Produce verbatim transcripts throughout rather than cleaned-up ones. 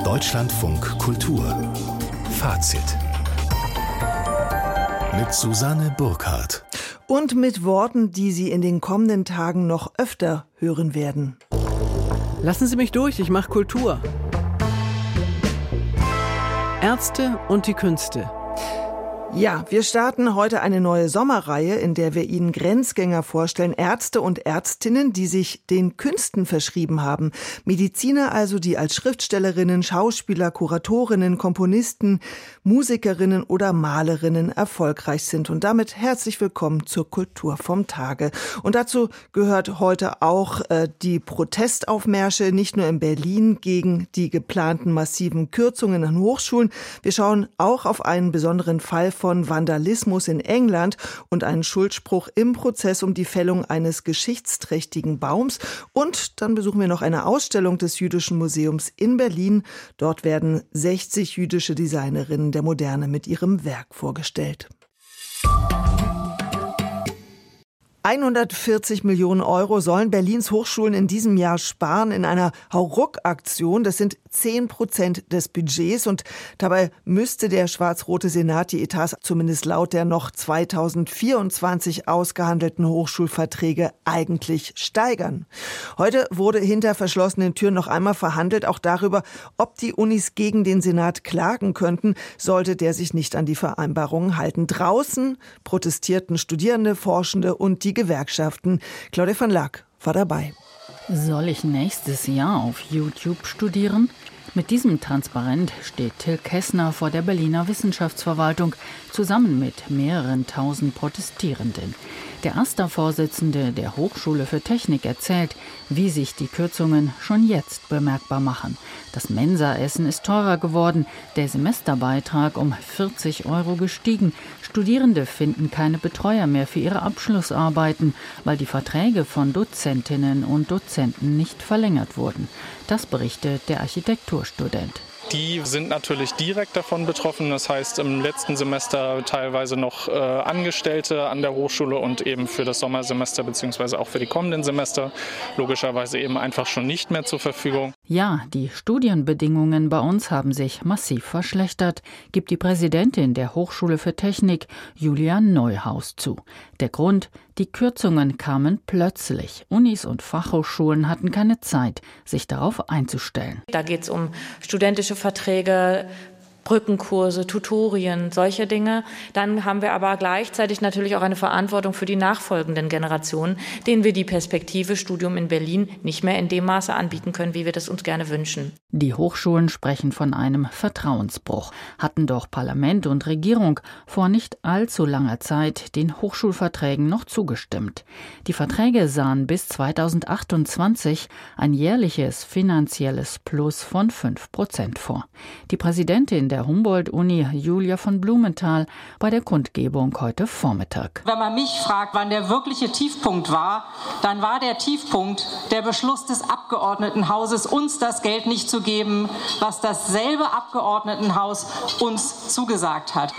Deutschlandfunk Kultur Fazit mit Susanne Burkhardt. Und mit Worten, die Sie in den kommenden Tagen noch öfter hören werden. Lassen Sie mich durch, ich mache Kultur. Ärzte und die Künste. Ja, wir starten heute eine neue Sommerreihe, in der wir Ihnen Grenzgänger vorstellen, Ärzte und Ärztinnen, die sich den Künsten verschrieben haben. Mediziner also, die als Schriftstellerinnen, Schauspieler, Kuratorinnen, Komponisten, Musikerinnen oder Malerinnen erfolgreich sind. Und damit herzlich willkommen zur Kultur vom Tage. Und dazu gehört heute auch äh, die Protestaufmärsche, nicht nur in Berlin, gegen die geplanten massiven Kürzungen an Hochschulen. Wir schauen auch auf einen besonderen Fall von Vandalismus in England und einen Schuldspruch im Prozess um die Fällung eines geschichtsträchtigen Baums. Und dann besuchen wir noch eine Ausstellung des Jüdischen Museums in Berlin. Dort werden sechzig jüdische Designerinnen der Moderne mit ihrem Werk vorgestellt. hundertvierzig Millionen Euro sollen Berlins Hochschulen in diesem Jahr sparen in einer Hauruck-Aktion. Das sind zehn Prozent des Budgets und dabei müsste der schwarz-rote Senat die Etats zumindest laut der noch zweitausendvierundzwanzig ausgehandelten Hochschulverträge eigentlich steigern. Heute wurde hinter verschlossenen Türen noch einmal verhandelt, auch darüber, ob die Unis gegen den Senat klagen könnten, sollte der sich nicht an die Vereinbarungen halten. Draußen protestierten Studierende, Forschende und die Gewerkschaften. Claudia van Laak war dabei. Soll ich nächstes Jahr auf YouTube studieren? Mit diesem Transparent steht Till Kessner vor der Berliner Wissenschaftsverwaltung zusammen mit mehreren tausend Protestierenden. Der AStA-Vorsitzende der Hochschule für Technik erzählt, wie sich die Kürzungen schon jetzt bemerkbar machen. Das Mensaessen ist teurer geworden, der Semesterbeitrag um vierzig Euro gestiegen. Studierende finden keine Betreuer mehr für ihre Abschlussarbeiten, weil die Verträge von Dozentinnen und Dozenten nicht verlängert wurden. Das berichtet der Architekturstudent. Die sind natürlich direkt davon betroffen. Das heißt, im letzten Semester teilweise noch äh, Angestellte an der Hochschule und eben für das Sommersemester bzw. auch für die kommenden Semester logischerweise eben einfach schon nicht mehr zur Verfügung. Ja, die Studienbedingungen bei uns haben sich massiv verschlechtert, gibt die Präsidentin der Hochschule für Technik, Julia Neuhaus, zu. Der Grund: die Kürzungen kamen plötzlich. Unis und Fachhochschulen hatten keine Zeit, sich darauf einzustellen. Da geht es um studentische Verträge, Brückenkurse, Tutorien, solche Dinge. Dann haben wir aber gleichzeitig natürlich auch eine Verantwortung für die nachfolgenden Generationen, denen wir die Perspektive Studium in Berlin nicht mehr in dem Maße anbieten können, wie wir das uns gerne wünschen. Die Hochschulen sprechen von einem Vertrauensbruch, hatten doch Parlament und Regierung vor nicht allzu langer Zeit den Hochschulverträgen noch zugestimmt. Die Verträge sahen bis zweitausendachtundzwanzig ein jährliches finanzielles Plus von fünf Prozent vor. Die Präsidentin der Der Humboldt-Uni, Julia von Blumenthal, bei der Kundgebung heute Vormittag. Wenn man mich fragt, wann der wirkliche Tiefpunkt war, dann war der Tiefpunkt der Beschluss des Abgeordnetenhauses, uns das Geld nicht zu geben, was dasselbe Abgeordnetenhaus uns zugesagt hat.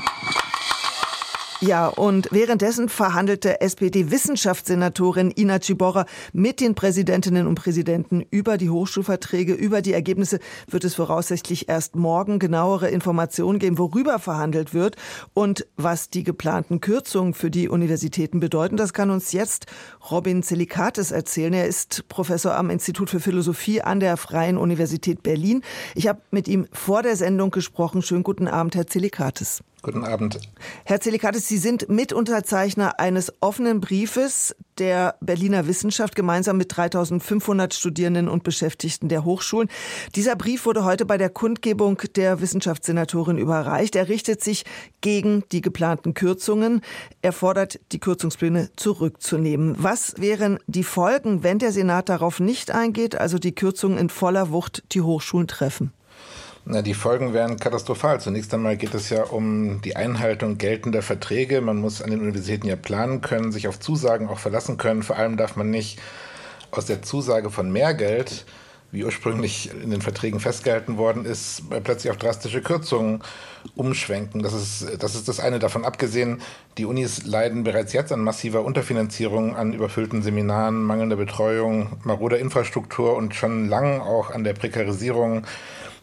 Ja, und währenddessen verhandelte S P D-Wissenschaftssenatorin Ina Ciborra mit den Präsidentinnen und Präsidenten über die Hochschulverträge. Über die Ergebnisse wird es voraussichtlich erst morgen genauere Informationen geben, worüber verhandelt wird und was die geplanten Kürzungen für die Universitäten bedeuten. Das kann uns jetzt Robin Zelikates erzählen. Er ist Professor am Institut für Philosophie an der Freien Universität Berlin. Ich habe mit ihm vor der Sendung gesprochen. Schönen guten Abend, Herr Zelikates. Guten Abend. Herr Zelikates, Sie sind Mitunterzeichner eines offenen Briefes der Berliner Wissenschaft gemeinsam mit dreitausendfünfhundert Studierenden und Beschäftigten der Hochschulen. Dieser Brief wurde heute bei der Kundgebung der Wissenschaftssenatorin überreicht. Er richtet sich gegen die geplanten Kürzungen. Er fordert, die Kürzungspläne zurückzunehmen. Was wären die Folgen, wenn der Senat darauf nicht eingeht, also die Kürzungen in voller Wucht die Hochschulen treffen? Na, die Folgen wären katastrophal. Zunächst einmal geht es ja um die Einhaltung geltender Verträge. Man muss an den Universitäten ja planen können, sich auf Zusagen auch verlassen können. Vor allem darf man nicht aus der Zusage von mehr Geld, wie ursprünglich in den Verträgen festgehalten worden ist, plötzlich auf drastische Kürzungen umschwenken. Das ist, das ist das eine. Davon abgesehen, die Unis leiden bereits jetzt an massiver Unterfinanzierung, an überfüllten Seminaren, mangelnder Betreuung, maroder Infrastruktur und schon lang auch an der Prekarisierung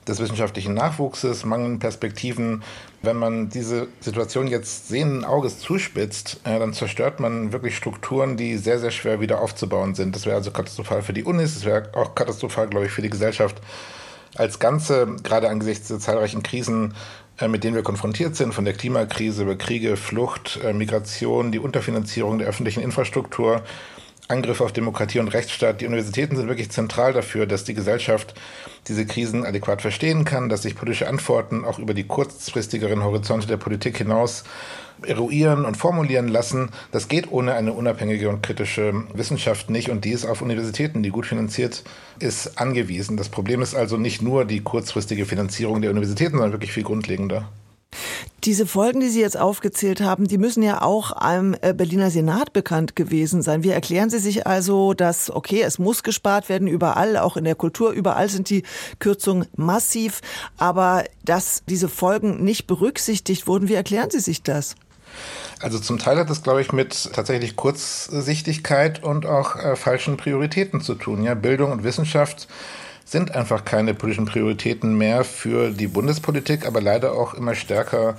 des wissenschaftlichen Nachwuchses, mangelnden Perspektiven. Wenn man diese Situation jetzt sehenden Auges zuspitzt, äh, dann zerstört man wirklich Strukturen, die sehr, sehr schwer wieder aufzubauen sind. Das wäre also katastrophal für die Unis, das wäre auch katastrophal, glaube ich, für die Gesellschaft als Ganze, gerade angesichts der zahlreichen Krisen, äh, mit denen wir konfrontiert sind, von der Klimakrise über Kriege, Flucht, äh, Migration, die Unterfinanzierung der öffentlichen Infrastruktur, Angriff auf Demokratie und Rechtsstaat. Die Universitäten sind wirklich zentral dafür, dass die Gesellschaft diese Krisen adäquat verstehen kann, dass sich politische Antworten auch über die kurzfristigeren Horizonte der Politik hinaus eruieren und formulieren lassen. Das geht ohne eine unabhängige und kritische Wissenschaft nicht, und die ist auf Universitäten, die gut finanziert ist, angewiesen. Das Problem ist also nicht nur die kurzfristige Finanzierung der Universitäten, sondern wirklich viel grundlegender. Diese Folgen, die Sie jetzt aufgezählt haben, die müssen ja auch einem Berliner Senat bekannt gewesen sein. Wie erklären Sie sich also, dass, okay, es muss gespart werden überall, auch in der Kultur, überall sind die Kürzungen massiv, aber dass diese Folgen nicht berücksichtigt wurden, wie erklären Sie sich das? Also zum Teil hat es, glaube ich, mit tatsächlich Kurzsichtigkeit und auch äh, falschen Prioritäten zu tun. Ja, Bildung und Wissenschaft sind einfach keine politischen Prioritäten mehr für die Bundespolitik, aber leider auch immer stärker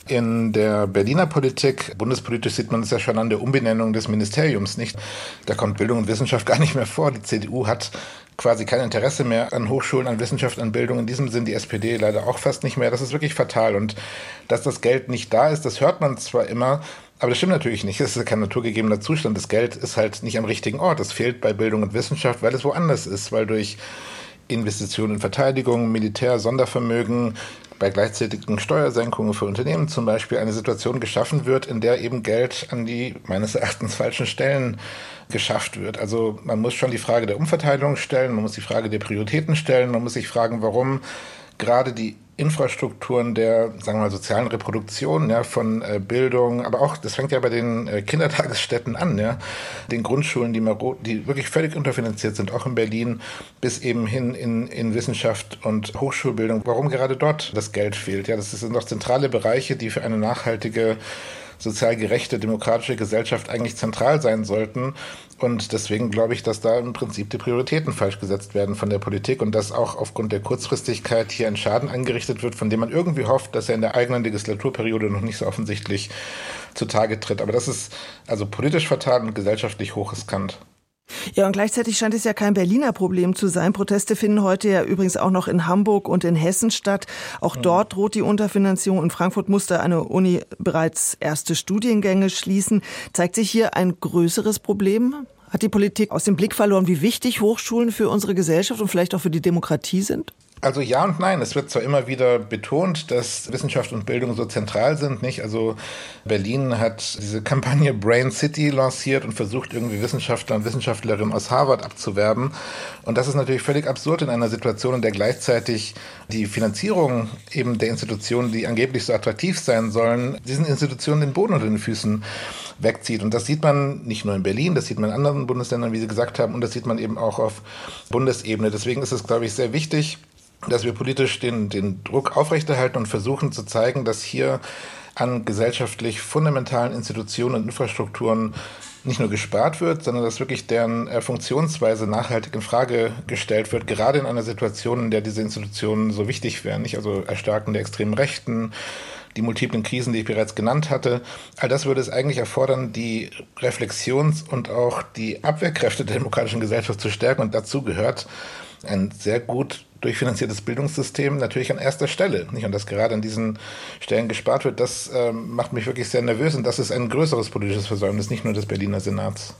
in der Berliner Politik. Bundespolitisch sieht man es ja schon an der Umbenennung des Ministeriums, nicht? Da kommt Bildung und Wissenschaft gar nicht mehr vor. Die C D U hat quasi kein Interesse mehr an Hochschulen, an Wissenschaft, an Bildung. In diesem Sinn die S P D leider auch fast nicht mehr. Das ist wirklich fatal. Und dass das Geld nicht da ist, das hört man zwar immer, aber das stimmt natürlich nicht. Es ist kein naturgegebener Zustand. Das Geld ist halt nicht am richtigen Ort. Es fehlt bei Bildung und Wissenschaft, weil es woanders ist, weil durch Investitionen in Verteidigung, Militär, Sondervermögen, bei gleichzeitigen Steuersenkungen für Unternehmen zum Beispiel eine Situation geschaffen wird, in der eben Geld an die meines Erachtens falschen Stellen geschafft wird. Also man muss schon die Frage der Umverteilung stellen, man muss die Frage der Prioritäten stellen, man muss sich fragen, warum gerade die Infrastrukturen der, sagen wir mal, sozialen Reproduktion, ja, von äh, Bildung, aber auch, das fängt ja bei den äh, Kindertagesstätten an, ja, den Grundschulen, die, die wirklich völlig unterfinanziert sind, auch in Berlin, bis eben hin in, in Wissenschaft und Hochschulbildung. Warum gerade dort das Geld fehlt? Ja, das sind doch zentrale Bereiche, die für eine nachhaltige, sozial gerechte, demokratische Gesellschaft eigentlich zentral sein sollten. Und deswegen glaube ich, dass da im Prinzip die Prioritäten falsch gesetzt werden von der Politik und dass auch aufgrund der Kurzfristigkeit hier ein Schaden angerichtet wird, von dem man irgendwie hofft, dass er in der eigenen Legislaturperiode noch nicht so offensichtlich zutage tritt. Aber das ist also politisch fatal und gesellschaftlich hochriskant. Ja, und gleichzeitig scheint es ja kein Berliner Problem zu sein. Proteste finden heute ja übrigens auch noch in Hamburg und in Hessen statt. Auch dort droht die Unterfinanzierung. In Frankfurt musste eine Uni bereits erste Studiengänge schließen. Zeigt sich hier ein größeres Problem? Hat die Politik aus dem Blick verloren, wie wichtig Hochschulen für unsere Gesellschaft und vielleicht auch für die Demokratie sind? Also ja und nein. Es wird zwar immer wieder betont, dass Wissenschaft und Bildung so zentral sind, nicht? Also Berlin hat diese Kampagne Brain City lanciert und versucht irgendwie Wissenschaftler und Wissenschaftlerinnen aus Harvard abzuwerben. Und das ist natürlich völlig absurd in einer Situation, in der gleichzeitig die Finanzierung eben der Institutionen, die angeblich so attraktiv sein sollen, diesen Institutionen den Boden unter den Füßen wegzieht. Und das sieht man nicht nur in Berlin, das sieht man in anderen Bundesländern, wie Sie gesagt haben, und das sieht man eben auch auf Bundesebene. Deswegen ist es, glaube ich, sehr wichtig, dass wir politisch den, den Druck aufrechterhalten und versuchen zu zeigen, dass hier an gesellschaftlich fundamentalen Institutionen und Infrastrukturen nicht nur gespart wird, sondern dass wirklich deren Funktionsweise nachhaltig in Frage gestellt wird, gerade in einer Situation, in der diese Institutionen so wichtig wären, nicht? Also Erstarken der extremen Rechten, die multiplen Krisen, die ich bereits genannt hatte. All das würde es eigentlich erfordern, die Reflexions- und auch die Abwehrkräfte der demokratischen Gesellschaft zu stärken. Und dazu gehört ein sehr gut durchfinanziertes Bildungssystem natürlich an erster Stelle. Nicht? Und dass gerade an diesen Stellen gespart wird, das ähm, macht mich wirklich sehr nervös. Und das ist ein größeres politisches Versäumnis, nicht nur des Berliner Senats.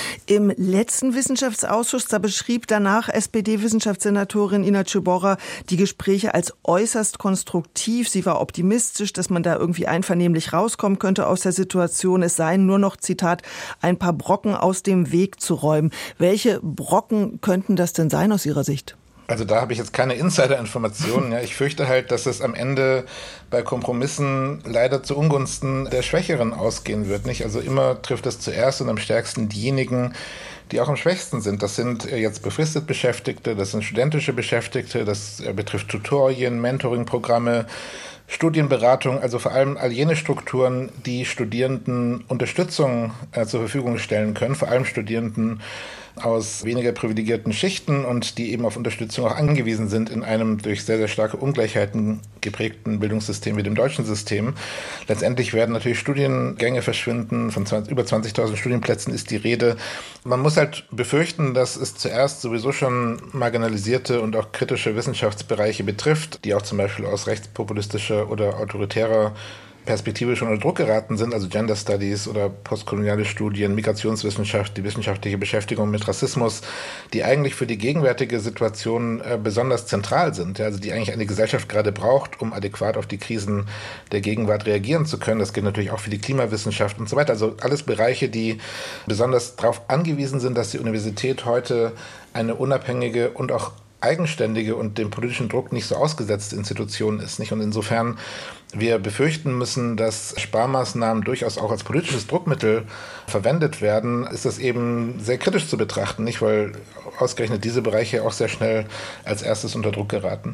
Im letzten Wissenschaftsausschuss, da beschrieb danach S P D-Wissenschaftssenatorin Ina Czubora die Gespräche als äußerst konstruktiv. Sie war optimistisch, dass man da irgendwie einvernehmlich rauskommen könnte aus der Situation. Es seien nur noch, Zitat, ein paar Brocken aus dem Weg zu räumen. Welche Brocken könnten das denn sein aus Ihrer Sicht? Also da habe ich jetzt keine Insider-Informationen. Ja. Ich fürchte halt, dass es am Ende bei Kompromissen leider zu Ungunsten der Schwächeren ausgehen wird. Nicht? Also immer trifft es zuerst und am stärksten diejenigen, die auch am schwächsten sind. Das sind jetzt befristet Beschäftigte, das sind studentische Beschäftigte, das betrifft Tutorien, Mentoring-Programme, Studienberatung, also vor allem all jene Strukturen, die Studierenden Unterstützung äh, zur Verfügung stellen können, vor allem Studierenden aus weniger privilegierten Schichten und die eben auf Unterstützung auch angewiesen sind in einem durch sehr, sehr starke Ungleichheiten geprägten Bildungssystem wie dem deutschen System. Letztendlich werden natürlich Studiengänge verschwinden. Von zwanzig, über zwanzigtausend Studienplätzen ist die Rede. Man muss halt befürchten, dass es zuerst sowieso schon marginalisierte und auch kritische Wissenschaftsbereiche betrifft, die auch zum Beispiel aus rechtspopulistischer oder autoritärer Perspektive schon unter Druck geraten sind, also Gender Studies oder postkoloniale Studien, Migrationswissenschaft, die wissenschaftliche Beschäftigung mit Rassismus, die eigentlich für die gegenwärtige Situation äh, besonders zentral sind, ja, also die eigentlich eine Gesellschaft gerade braucht, um adäquat auf die Krisen der Gegenwart reagieren zu können. Das gilt natürlich auch für die Klimawissenschaft und so weiter. Also alles Bereiche, die besonders darauf angewiesen sind, dass die Universität heute eine unabhängige und auch eigenständige und dem politischen Druck nicht so ausgesetzte Institution ist, nicht? Und insofern wir befürchten müssen, dass Sparmaßnahmen durchaus auch als politisches Druckmittel verwendet werden, ist das eben sehr kritisch zu betrachten, nicht? Weil ausgerechnet diese Bereiche auch sehr schnell als erstes unter Druck geraten.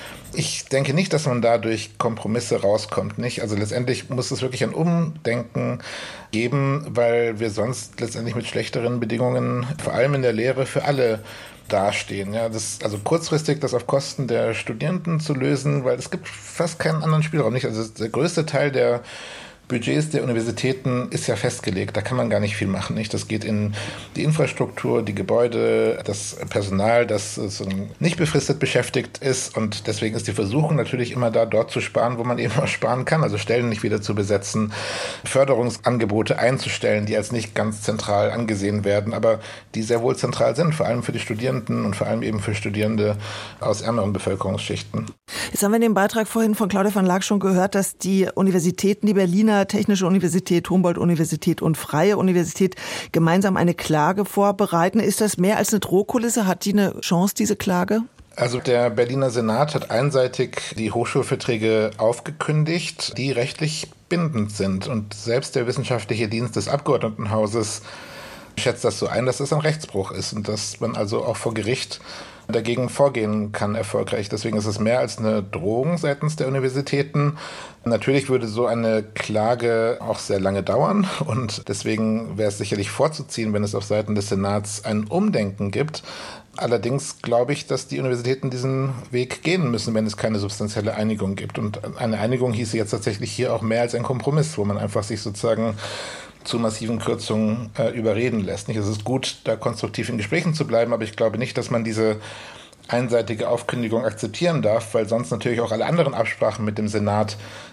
Ich denke nicht, dass man da durch Kompromisse rauskommt, nicht? Also letztendlich muss es wirklich ein Umdenken geben, weil wir sonst letztendlich mit schlechteren Bedingungen, vor allem in der Lehre, für alle dastehen. Ja, das, also kurzfristig das auf Kosten der Studierenden zu lösen, weil es gibt fast keinen anderen Spielraum, nicht? Also der größte Teil der Budgets der Universitäten ist ja festgelegt, da kann man gar nicht viel machen, nicht? Das geht in die Infrastruktur, die Gebäude, das Personal, das so nicht befristet beschäftigt ist und deswegen ist die Versuchung natürlich immer da, dort zu sparen, wo man eben auch sparen kann, also Stellen nicht wieder zu besetzen, Förderungsangebote einzustellen, die als nicht ganz zentral angesehen werden, aber die sehr wohl zentral sind, vor allem für die Studierenden und vor allem eben für Studierende aus ärmeren Bevölkerungsschichten. Jetzt haben wir in dem Beitrag vorhin von Claudia van Laak schon gehört, dass die Universitäten, die Berliner Technische Universität, Humboldt-Universität und Freie Universität gemeinsam eine Klage vorbereiten. Ist das mehr als eine Drohkulisse? Hat die eine Chance, diese Klage? Also der Berliner Senat hat einseitig die Hochschulverträge aufgekündigt, die rechtlich bindend sind. Und selbst der wissenschaftliche Dienst des Abgeordnetenhauses schätzt das so ein, dass es ein Rechtsbruch ist und dass man also auch vor Gericht dagegen vorgehen kann erfolgreich. Deswegen ist es mehr als eine Drohung seitens der Universitäten. Natürlich würde so eine Klage auch sehr lange dauern und deswegen wäre es sicherlich vorzuziehen, wenn es auf Seiten des Senats ein Umdenken gibt. Allerdings glaube ich, dass die Universitäten diesen Weg gehen müssen, wenn es keine substanzielle Einigung gibt. Und eine Einigung hieße jetzt tatsächlich hier auch mehr als ein Kompromiss, wo man einfach sich sozusagen zu massiven Kürzungen äh, überreden lässt. Nicht? Es ist gut, da konstruktiv in Gesprächen zu bleiben, aber ich glaube nicht, dass man diese einseitige Aufkündigung akzeptieren darf, weil sonst natürlich auch alle anderen Absprachen mit dem Senat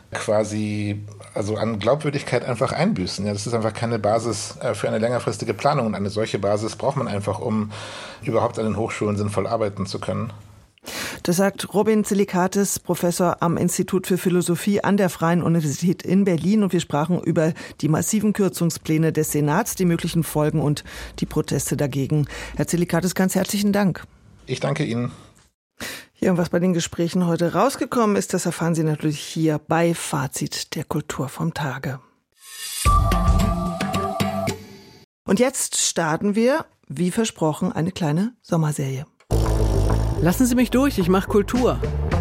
quasi also an Glaubwürdigkeit einfach einbüßen. Ja, das ist einfach keine Basis äh, für eine längerfristige Planung und eine solche Basis braucht man einfach, um überhaupt an den Hochschulen sinnvoll arbeiten zu können. Das sagt Robin Zelikatis, Professor am Institut für Philosophie an der Freien Universität in Berlin. Und wir sprachen über die massiven Kürzungspläne des Senats, die möglichen Folgen und die Proteste dagegen. Herr Zelikatis, ganz herzlichen Dank. Ich danke Ihnen. Ja, und was bei den Gesprächen heute rausgekommen ist, das erfahren Sie natürlich hier bei Fazit der Kultur vom Tage. Und jetzt starten wir, wie versprochen, eine kleine Sommerserie. Lassen Sie mich durch, ich mache Kultur.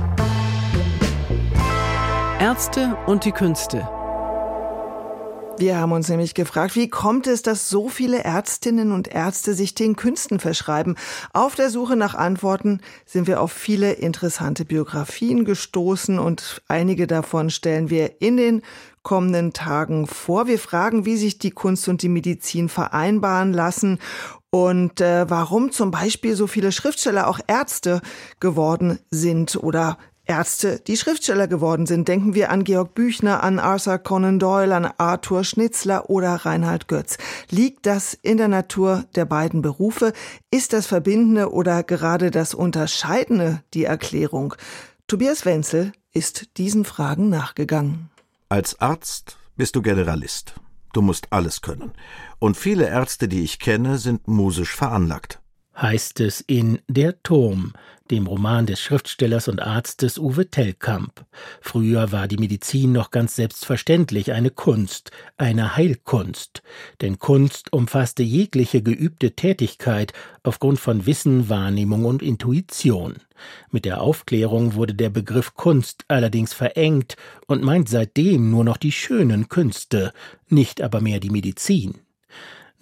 Ärzte und die Künste. Wir haben uns nämlich gefragt, wie kommt es, dass so viele Ärztinnen und Ärzte sich den Künsten verschreiben? Auf der Suche nach Antworten sind wir auf viele interessante Biografien gestoßen und einige davon stellen wir in den kommenden Tagen vor. Wir fragen, wie sich die Kunst und die Medizin vereinbaren lassen und äh, warum zum Beispiel so viele Schriftsteller auch Ärzte geworden sind oder Ärzte, die Schriftsteller geworden sind. Denken wir an Georg Büchner, an Arthur Conan Doyle, an Arthur Schnitzler oder Reinhard Götz. Liegt das in der Natur der beiden Berufe? Ist das Verbindende oder gerade das Unterscheidende die Erklärung? Tobias Wenzel ist diesen Fragen nachgegangen. Als Arzt bist du Generalist. Du musst alles können. Und viele Ärzte, die ich kenne, sind musisch veranlagt. Heißt es in Der Turm, dem Roman des Schriftstellers und Arztes Uwe Tellkamp. Früher war die Medizin noch ganz selbstverständlich eine Kunst, eine Heilkunst. Denn Kunst umfasste jegliche geübte Tätigkeit aufgrund von Wissen, Wahrnehmung und Intuition. Mit der Aufklärung wurde der Begriff Kunst allerdings verengt und meint seitdem nur noch die schönen Künste, nicht aber mehr die Medizin.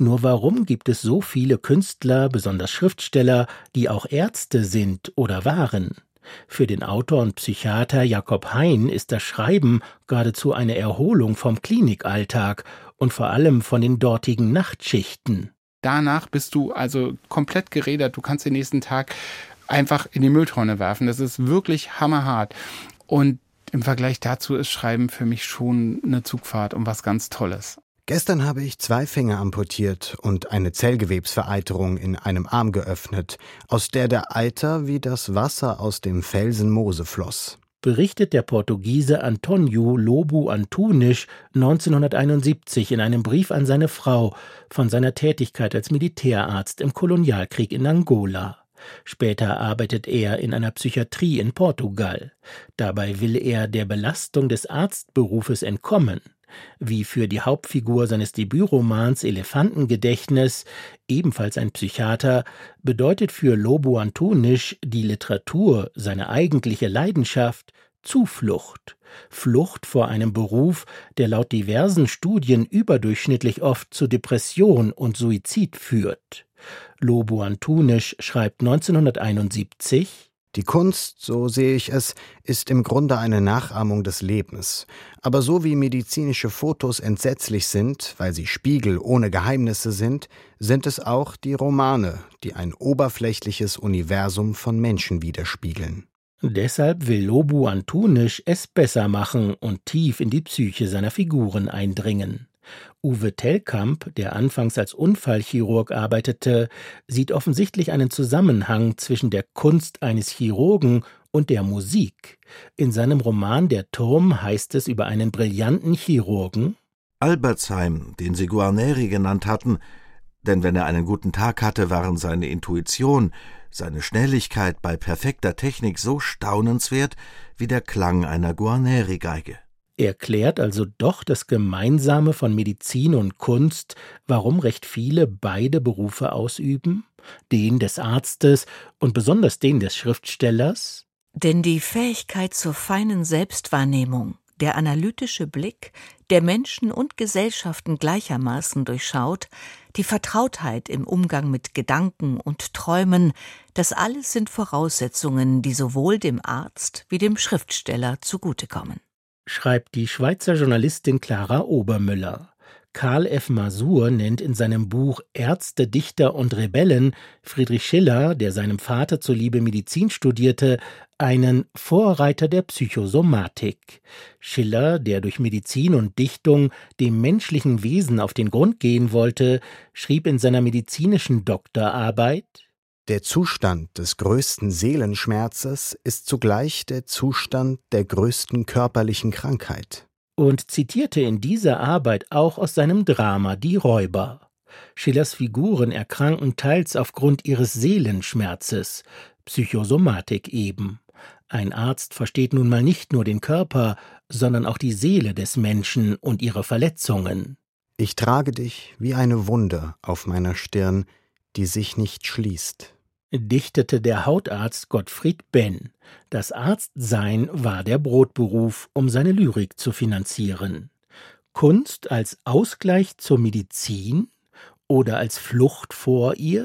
Nur warum gibt es so viele Künstler, besonders Schriftsteller, die auch Ärzte sind oder waren? Für den Autor und Psychiater Jakob Hein ist das Schreiben geradezu eine Erholung vom Klinikalltag und vor allem von den dortigen Nachtschichten. Danach bist du also komplett gerädert. Du kannst den nächsten Tag einfach in die Mülltonne werfen. Das ist wirklich hammerhart. Und im Vergleich dazu ist Schreiben für mich schon eine Zugfahrt und was ganz Tolles. Gestern habe ich zwei Finger amputiert und eine Zellgewebsvereiterung in einem Arm geöffnet, aus der der Eiter wie das Wasser aus dem Felsen Mose floss. Berichtet der Portugiese António Lobo Antunes neunzehnhunderteinundsiebzig in einem Brief an seine Frau von seiner Tätigkeit als Militärarzt im Kolonialkrieg in Angola. Später arbeitet er in einer Psychiatrie in Portugal. Dabei will er der Belastung des Arztberufes entkommen. Wie für die Hauptfigur seines Debütromans Elefantengedächtnis, ebenfalls ein Psychiater, bedeutet für Lobo Antunes die Literatur, seine eigentliche Leidenschaft, Zuflucht. Flucht vor einem Beruf, der laut diversen Studien überdurchschnittlich oft zu Depression und Suizid führt. Lobo Antunes schreibt neunzehnhunderteinundsiebzig: Die Kunst, so sehe ich es, ist im Grunde eine Nachahmung des Lebens. Aber so wie medizinische Fotos entsetzlich sind, weil sie Spiegel ohne Geheimnisse sind, sind es auch die Romane, die ein oberflächliches Universum von Menschen widerspiegeln. Deshalb will Lobo Antunes es besser machen und tief in die Psyche seiner Figuren eindringen. Uwe Tellkamp, der anfangs als Unfallchirurg arbeitete, sieht offensichtlich einen Zusammenhang zwischen der Kunst eines Chirurgen und der Musik. In seinem Roman Der Turm heißt es über einen brillanten Chirurgen: Albertsheim, den sie Guarneri genannt hatten, denn wenn er einen guten Tag hatte, waren seine Intuition, seine Schnelligkeit bei perfekter Technik so staunenswert wie der Klang einer Guarneri-Geige. Erklärt also doch das Gemeinsame von Medizin und Kunst, warum recht viele beide Berufe ausüben, den des Arztes und besonders den des Schriftstellers? Denn die Fähigkeit zur feinen Selbstwahrnehmung, der analytische Blick, der Menschen und Gesellschaften gleichermaßen durchschaut, die Vertrautheit im Umgang mit Gedanken und Träumen, das alles sind Voraussetzungen, die sowohl dem Arzt wie dem Schriftsteller zugutekommen. Schreibt die Schweizer Journalistin Clara Obermüller. Karl F. Masur nennt in seinem Buch Ärzte, Dichter und Rebellen Friedrich Schiller, der seinem Vater zuliebe Medizin studierte, einen Vorreiter der Psychosomatik. Schiller, der durch Medizin und Dichtung dem menschlichen Wesen auf den Grund gehen wollte, schrieb in seiner medizinischen Doktorarbeit: Der Zustand des größten Seelenschmerzes ist zugleich der Zustand der größten körperlichen Krankheit. Und zitierte in dieser Arbeit auch aus seinem Drama Die Räuber. Schillers Figuren erkranken teils aufgrund ihres Seelenschmerzes, Psychosomatik eben. Ein Arzt versteht nun mal nicht nur den Körper, sondern auch die Seele des Menschen und ihre Verletzungen. Ich trage dich wie eine Wunde auf meiner Stirn, die sich nicht schließt, dichtete der Hautarzt Gottfried Benn. Das Arztsein war der Brotberuf, um seine Lyrik zu finanzieren. Kunst als Ausgleich zur Medizin oder als Flucht vor ihr?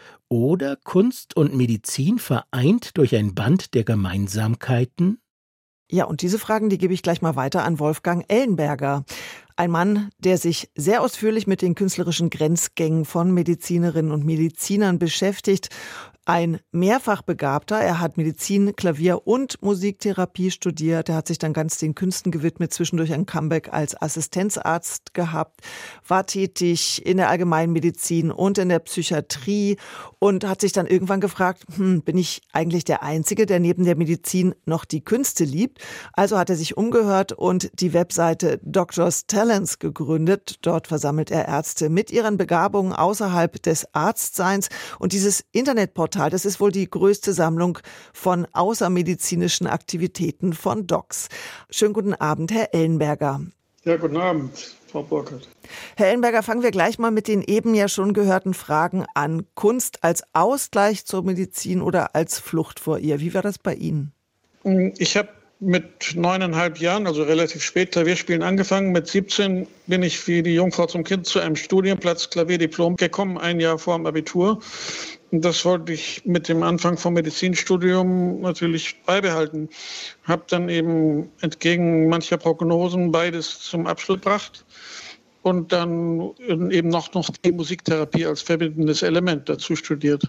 Oder Kunst und Medizin vereint durch ein Band der Gemeinsamkeiten? Ja, und diese Fragen, die gebe ich gleich mal weiter an Wolfgang Ellenberger. Ein Mann, der sich sehr ausführlich mit den künstlerischen Grenzgängen von Medizinerinnen und Medizinern beschäftigt. Ein Mehrfachbegabter. Er hat Medizin, Klavier und Musiktherapie studiert. Er hat sich dann ganz den Künsten gewidmet, zwischendurch ein Comeback als Assistenzarzt gehabt, war tätig in der Allgemeinmedizin und in der Psychiatrie und hat sich dann irgendwann gefragt, hm, bin ich eigentlich der Einzige, der neben der Medizin noch die Künste liebt? Also hat er sich umgehört und die Webseite Doctors Talents gegründet. Dort versammelt er Ärzte mit ihren Begabungen außerhalb des Arztseins. Und dieses Internetportal, das ist wohl die größte Sammlung von außermedizinischen Aktivitäten von Docs. Schönen guten Abend, Herr Ellenberger. Ja, guten Abend, Frau Burkhardt. Herr Ellenberger, fangen wir gleich mal mit den eben ja schon gehörten Fragen an. Kunst als Ausgleich zur Medizin oder als Flucht vor ihr? Wie war das bei Ihnen? Ich habe mit neuneinhalb Jahren, also relativ spät, Klavierspielen angefangen. Mit siebzehn bin ich wie die Jungfrau zum Kind zu einem Studienplatz Klavierdiplom gekommen, ein Jahr vor dem Abitur. Und das wollte ich mit dem Anfang vom Medizinstudium natürlich beibehalten. Habe dann eben entgegen mancher Prognosen beides zum Abschluss gebracht und dann eben noch, noch die Musiktherapie als verbindendes Element dazu studiert.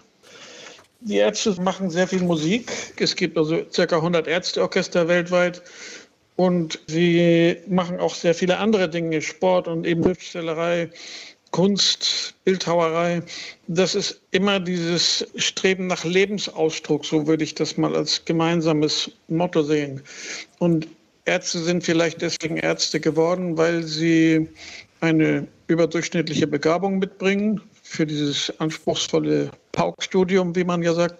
Die Ärzte machen sehr viel Musik. Es gibt also ca. hundert Ärzteorchester weltweit. Und sie machen auch sehr viele andere Dinge, Sport und eben Schriftstellerei, Kunst, Bildhauerei. Das ist immer dieses Streben nach Lebensausdruck, so würde ich das mal als gemeinsames Motto sehen. Und Ärzte sind vielleicht deswegen Ärzte geworden, weil sie eine überdurchschnittliche Begabung mitbringen für dieses anspruchsvolle Pauk-Studium, wie man ja sagt,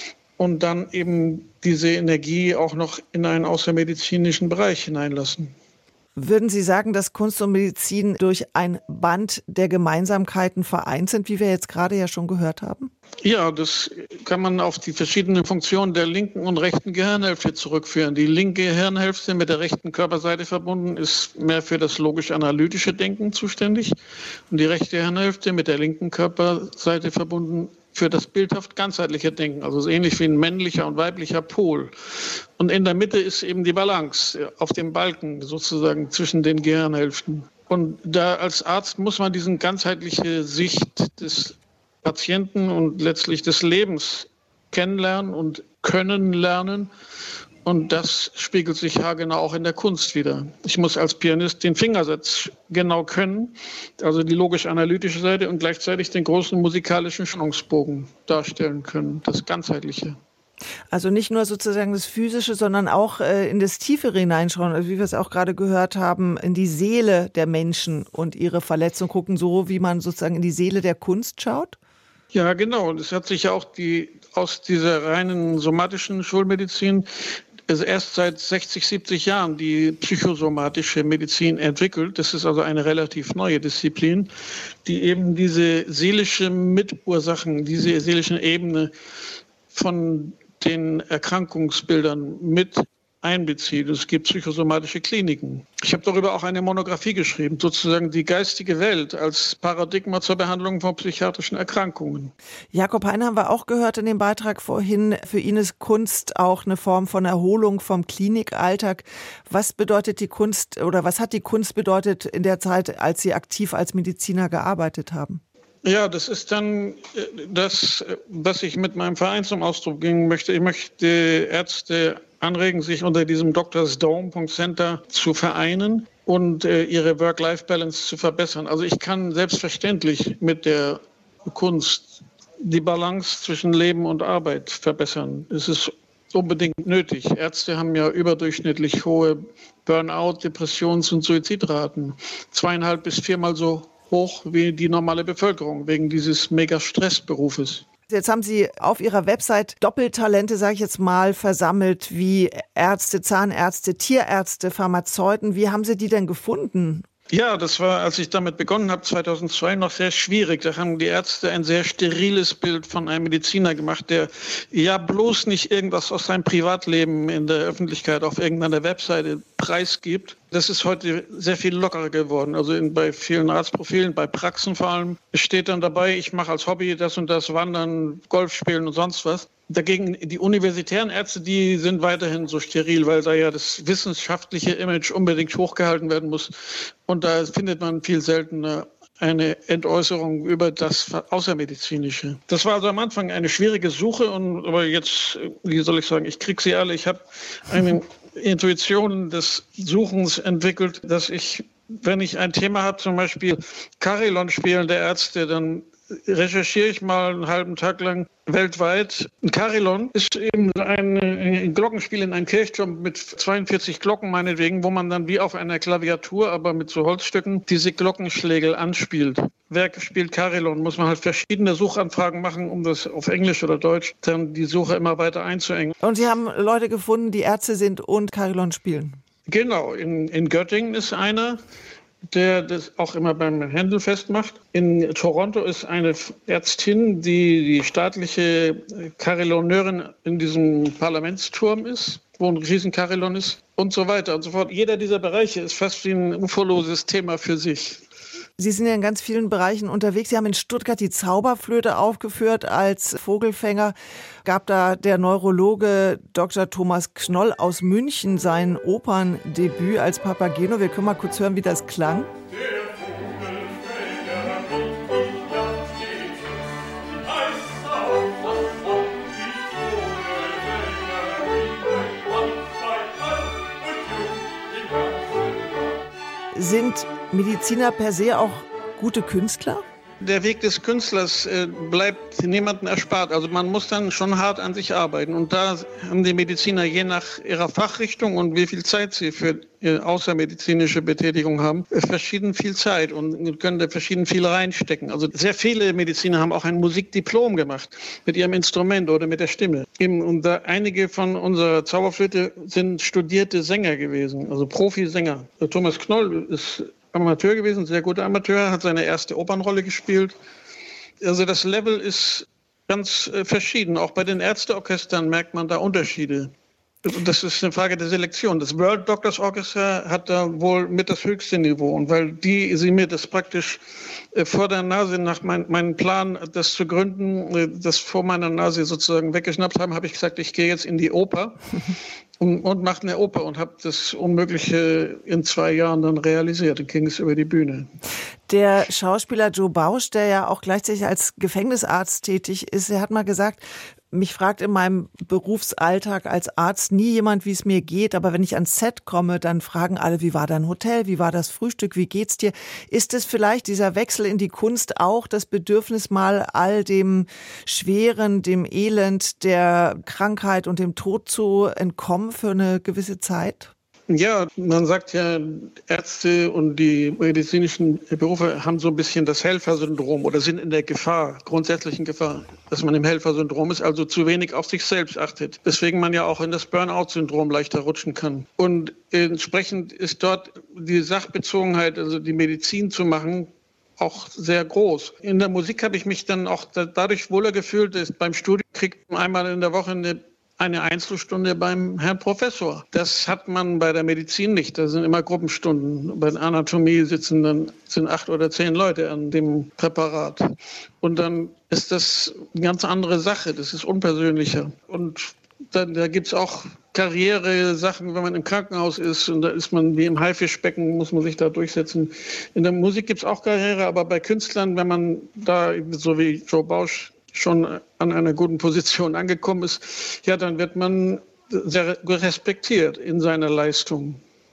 und dann eben diese Energie auch noch in einen außermedizinischen Bereich hineinlassen. Würden Sie sagen, dass Kunst und Medizin durch ein Band der Gemeinsamkeiten vereint sind, wie wir jetzt gerade ja schon gehört haben? Ja, das kann man auf die verschiedenen Funktionen der linken und rechten Gehirnhälfte zurückführen. Die linke Gehirnhälfte mit der rechten Körperseite verbunden ist mehr für das logisch-analytische Denken zuständig und die rechte Gehirnhälfte mit der linken Körperseite verbunden für das bildhaft ganzheitliche Denken, also so ähnlich wie ein männlicher und weiblicher Pol. Und in der Mitte ist eben die Balance auf dem Balken sozusagen zwischen den Gehirnhälften. Und da als Arzt muss man diese ganzheitliche Sicht des Patienten und letztlich des Lebens kennenlernen und können lernen. Und das spiegelt sich haargenau auch in der Kunst wieder. Ich muss als Pianist den Fingersatz genau können, also die logisch-analytische Seite und gleichzeitig den großen musikalischen Spannungsbogen darstellen können, das Ganzheitliche. Also nicht nur sozusagen das Physische, sondern auch äh, in das Tiefere hineinschauen, also wie wir es auch gerade gehört haben, in die Seele der Menschen und ihre Verletzung gucken, so wie man sozusagen in die Seele der Kunst schaut? Ja, genau. Und es hat sich ja auch die, aus dieser reinen somatischen Schulmedizin also erst seit sechzig, siebzig Jahren die psychosomatische Medizin entwickelt. Das ist also eine relativ neue Disziplin, die eben diese seelische Mitursachen, diese seelische Ebene von den Erkrankungsbildern mit einbezieht. Es gibt psychosomatische Kliniken. Ich habe darüber auch eine Monographie geschrieben, sozusagen die geistige Welt als Paradigma zur Behandlung von psychiatrischen Erkrankungen. Jakob Hein haben wir auch gehört in dem Beitrag vorhin. Für ihn ist Kunst auch eine Form von Erholung vom Klinikalltag. Was bedeutet die Kunst oder was hat die Kunst bedeutet in der Zeit, als Sie aktiv als Mediziner gearbeitet haben? Ja, das ist dann das, was ich mit meinem Verein zum Ausdruck bringen möchte. Ich möchte Ärzte anregen, sich unter diesem doctorsdome.center zu vereinen und äh, ihre Work-Life-Balance zu verbessern. Also ich kann selbstverständlich mit der Kunst die Balance zwischen Leben und Arbeit verbessern. Es ist unbedingt nötig. Ärzte haben ja überdurchschnittlich hohe Burnout-, Depressions- und Suizidraten. Zweieinhalb bis viermal so hoch wie die normale Bevölkerung wegen dieses Mega-Stressberufes. Jetzt haben Sie auf Ihrer Website Doppeltalente, sage ich jetzt mal, versammelt, wie Ärzte, Zahnärzte, Tierärzte, Pharmazeuten. Wie haben Sie die denn gefunden? Ja, das war, als ich damit begonnen habe, zweitausendzwei, noch sehr schwierig. Da haben die Ärzte ein sehr steriles Bild von einem Mediziner gemacht, der ja bloß nicht irgendwas aus seinem Privatleben in der Öffentlichkeit auf irgendeiner Webseite preisgibt. Das ist heute sehr viel lockerer geworden. Also in, bei vielen Arztprofilen, bei Praxen vor allem, steht dann dabei, ich mache als Hobby das und das, Wandern, Golf spielen und sonst was. Dagegen die universitären Ärzte, die sind weiterhin so steril, weil da ja das wissenschaftliche Image unbedingt hochgehalten werden muss. Und da findet man viel seltener eine Entäußerung über das Außermedizinische. Das war also am Anfang eine schwierige Suche, und aber jetzt, wie soll ich sagen, ich kriege sie alle. Ich habe eine Intuition des Suchens entwickelt, dass ich, wenn ich ein Thema habe, zum Beispiel Carillon spielen der Ärzte, dann recherchiere ich mal einen halben Tag lang weltweit. Ein Carillon ist eben ein, ein Glockenspiel in einem Kirchturm mit zweiundvierzig Glocken meinetwegen, wo man dann wie auf einer Klaviatur, aber mit so Holzstücken, diese Glockenschläge anspielt. Wer spielt Carillon? Muss man halt verschiedene Suchanfragen machen, um das auf Englisch oder Deutsch dann die Suche immer weiter einzuengen. Und Sie haben Leute gefunden, die Ärzte sind und Carillon spielen? Genau, in, in Göttingen ist einer, der das auch immer beim Händel festmacht. In Toronto ist eine Ärztin, die die staatliche Carillonneurin in diesem Parlamentsturm ist, wo ein riesen Carillon ist und so weiter und so fort. Jeder dieser Bereiche ist fast wie ein ufoloses Thema für sich. Sie sind ja in ganz vielen Bereichen unterwegs. Sie haben in Stuttgart die Zauberflöte aufgeführt als Vogelfänger. Gab da der Neurologe Doktor Thomas Knoll aus München sein Operndebüt als Papageno. Wir können mal kurz hören, wie das klang. Sind Mediziner per se auch gute Künstler? Der Weg des Künstlers äh, bleibt niemandem erspart. Also man muss dann schon hart an sich arbeiten. Und da haben die Mediziner je nach ihrer Fachrichtung und wie viel Zeit sie für ihre außermedizinische Betätigung haben, verschieden viel Zeit und können da verschieden viel reinstecken. Also sehr viele Mediziner haben auch ein Musikdiplom gemacht mit ihrem Instrument oder mit der Stimme. Und da einige von unserer Zauberflöte sind studierte Sänger gewesen, also Profisänger. Thomas Knoll ist Amateur gewesen, sehr guter Amateur, hat seine erste Opernrolle gespielt. Also das Level ist ganz äh, verschieden. Auch bei den Ärzteorchestern merkt man da Unterschiede. Das ist eine Frage der Selektion. Das World Doctors Orchestra hat da wohl mit das höchste Niveau. Und weil die sie mir das praktisch äh, vor der Nase, nach mein, meinem Plan, das zu gründen, äh, das vor meiner Nase sozusagen weggeschnappt haben, habe ich gesagt, ich gehe jetzt in die Oper. Und, und macht eine Oper und habe das Unmögliche in zwei Jahren dann realisiert. Dann ging es über die Bühne. Der Schauspieler Joe Bausch, der ja auch gleichzeitig als Gefängnisarzt tätig ist, er hat mal gesagt, mich fragt in meinem Berufsalltag als Arzt nie jemand, wie es mir geht. Aber wenn ich ans Set komme, dann fragen alle, wie war dein Hotel? Wie war das Frühstück? Wie geht's dir? Ist es vielleicht dieser Wechsel in die Kunst auch das Bedürfnis, mal all dem Schweren, dem Elend, der Krankheit und dem Tod zu entkommen für eine gewisse Zeit? Ja, man sagt ja, Ärzte und die medizinischen Berufe haben so ein bisschen das Helfersyndrom oder sind in der Gefahr, grundsätzlichen Gefahr, dass man im Helfersyndrom ist, also zu wenig auf sich selbst achtet. Deswegen man ja auch in das Burnout-Syndrom leichter rutschen kann. Und entsprechend ist dort die Sachbezogenheit, also die Medizin zu machen, auch sehr groß. In der Musik habe ich mich dann auch dadurch wohler gefühlt, dass beim Studium kriegt man einmal in der Woche eine Eine Einzelstunde beim Herrn Professor. Das hat man bei der Medizin nicht. Da sind immer Gruppenstunden. Bei der Anatomie sitzen dann sind acht oder zehn Leute an dem Präparat. Und dann ist das eine ganz andere Sache. Das ist unpersönlicher. Und dann, da gibt es auch Karriere-Sachen, wenn man im Krankenhaus ist. Und da ist man wie im Haifischbecken, muss man sich da durchsetzen. In der Musik gibt es auch Karriere, aber bei Künstlern, wenn man da, so wie Joe Bausch, schon an einer guten Position angekommen ist, ja, dann wird man sehr respektiert in seiner Leistung.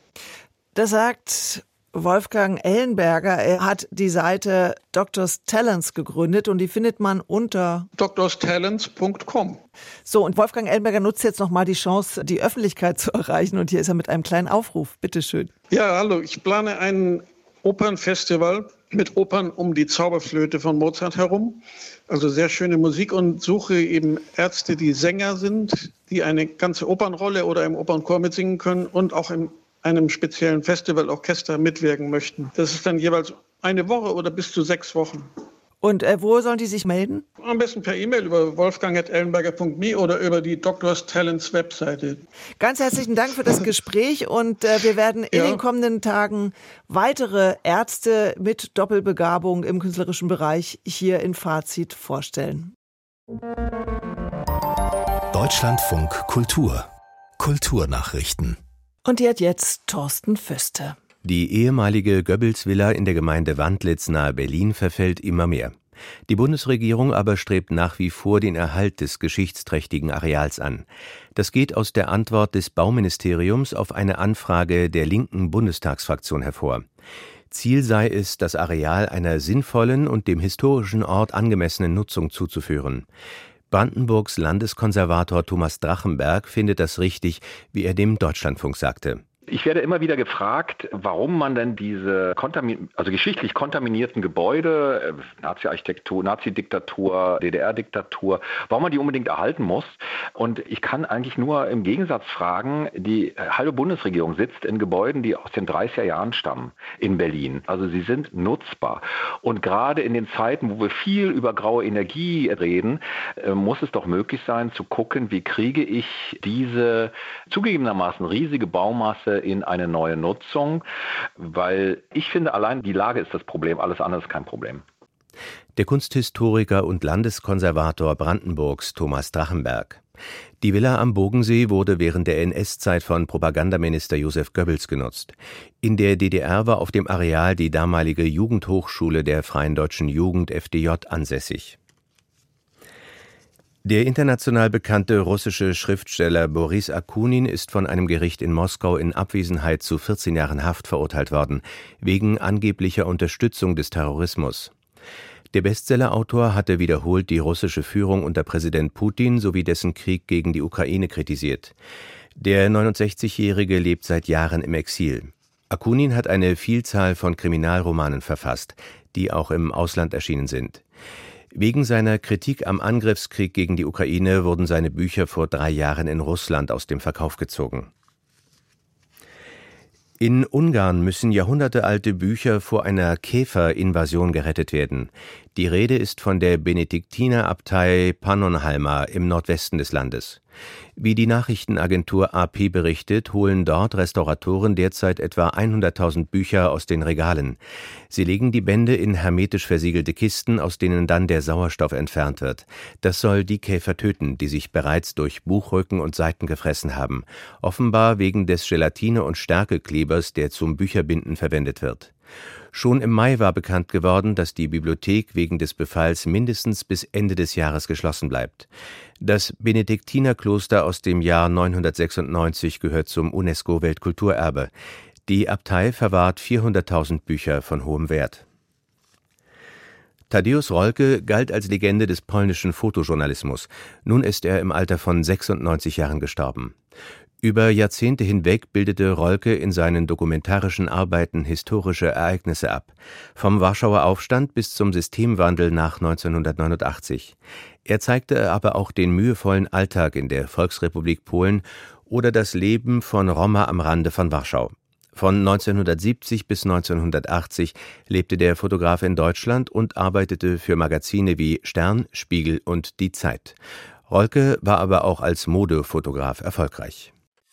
Das sagt Wolfgang Ellenberger. Er hat die Seite Doctors Talents gegründet und die findet man unter doctors talents punkt com. So, und Wolfgang Ellenberger nutzt jetzt nochmal die Chance, die Öffentlichkeit zu erreichen. Und hier ist er mit einem kleinen Aufruf. Bitte schön. Ja, hallo. Ich plane ein Opernfestival mit Opern um die Zauberflöte von Mozart herum. Also sehr schöne Musik und suche eben Ärzte, die Sänger sind, die eine ganze Opernrolle oder im Opernchor mitsingen können und auch in einem speziellen Festivalorchester mitwirken möchten. Das ist dann jeweils eine Woche oder bis zu sechs Wochen. Und äh, wo sollen die sich melden? Am besten per E-Mail über wolfgang at ellenberger punkt me oder über die Doctors Talents Webseite. Ganz herzlichen Dank für das Gespräch und äh, wir werden in ja. den kommenden Tagen weitere Ärzte mit Doppelbegabung im künstlerischen Bereich hier in Fazit vorstellen. Deutschlandfunk Kultur. Kulturnachrichten. Und hier hat jetzt Thorsten Füste. Die ehemalige Goebbels-Villa in der Gemeinde Wandlitz nahe Berlin verfällt immer mehr. Die Bundesregierung aber strebt nach wie vor den Erhalt des geschichtsträchtigen Areals an. Das geht aus der Antwort des Bauministeriums auf eine Anfrage der linken Bundestagsfraktion hervor. Ziel sei es, das Areal einer sinnvollen und dem historischen Ort angemessenen Nutzung zuzuführen. Brandenburgs Landeskonservator Thomas Drachenberg findet das richtig, wie er dem Deutschlandfunk sagte. Ich werde immer wieder gefragt, warum man denn diese kontamin- also geschichtlich kontaminierten Gebäude, Nazi-Architektur, Nazi-Diktatur, D D R-Diktatur, warum man die unbedingt erhalten muss. Und ich kann eigentlich nur im Gegensatz fragen, die halbe Bundesregierung sitzt in Gebäuden, die aus den dreißiger Jahren stammen in Berlin. Also sie sind nutzbar. Und gerade in den Zeiten, wo wir viel über graue Energie reden, muss es doch möglich sein zu gucken, wie kriege ich diese zugegebenermaßen riesige Baumasse in eine neue Nutzung, weil ich finde, allein die Lage ist das Problem, alles andere ist kein Problem. Der Kunsthistoriker und Landeskonservator Brandenburgs Thomas Drachenberg. Die Villa am Bogensee wurde während der N S-Zeit von Propagandaminister Josef Goebbels genutzt. In der D D R war auf dem Areal die damalige Jugendhochschule der Freien Deutschen Jugend F D J ansässig. Der international bekannte russische Schriftsteller Boris Akunin ist von einem Gericht in Moskau in Abwesenheit zu vierzehn Jahren Haft verurteilt worden, wegen angeblicher Unterstützung des Terrorismus. Der Bestsellerautor hatte wiederholt die russische Führung unter Präsident Putin sowie dessen Krieg gegen die Ukraine kritisiert. Der neunundsechzigjährige lebt seit Jahren im Exil. Akunin hat eine Vielzahl von Kriminalromanen verfasst, die auch im Ausland erschienen sind. Wegen seiner Kritik am Angriffskrieg gegen die Ukraine wurden seine Bücher vor drei Jahren in Russland aus dem Verkauf gezogen. In Ungarn müssen jahrhundertealte Bücher vor einer Käferinvasion gerettet werden. Die Rede ist von der Benediktinerabtei Pannonhalma im Nordwesten des Landes. Wie die Nachrichtenagentur A P berichtet, holen dort Restauratoren derzeit etwa hunderttausend Bücher aus den Regalen. Sie legen die Bände in hermetisch versiegelte Kisten, aus denen dann der Sauerstoff entfernt wird. Das soll die Käfer töten, die sich bereits durch Buchrücken und Seiten gefressen haben. Offenbar wegen des Gelatine- und Stärkeklebers, der zum Bücherbinden verwendet wird. Schon im Mai war bekannt geworden, dass die Bibliothek wegen des Befalls mindestens bis Ende des Jahres geschlossen bleibt. Das Benediktinerkloster aus dem Jahr neunhundertsechsundneunzig gehört zum UNESCO-Weltkulturerbe. Die Abtei verwahrt vierhunderttausend Bücher von hohem Wert. Tadeusz Rolke galt als Legende des polnischen Fotojournalismus. Nun ist er im Alter von sechsundneunzig Jahren gestorben. Über Jahrzehnte hinweg bildete Rolke in seinen dokumentarischen Arbeiten historische Ereignisse ab, vom Warschauer Aufstand bis zum Systemwandel nach neunzehnhundertneunundachtzig. Er zeigte aber auch den mühevollen Alltag in der Volksrepublik Polen oder das Leben von Roma am Rande von Warschau. Von neunzehnhundertsiebzig bis neunzehnhundertachtzig lebte der Fotograf in Deutschland und arbeitete für Magazine wie Stern, Spiegel und Die Zeit. Rolke war aber auch als Modefotograf erfolgreich.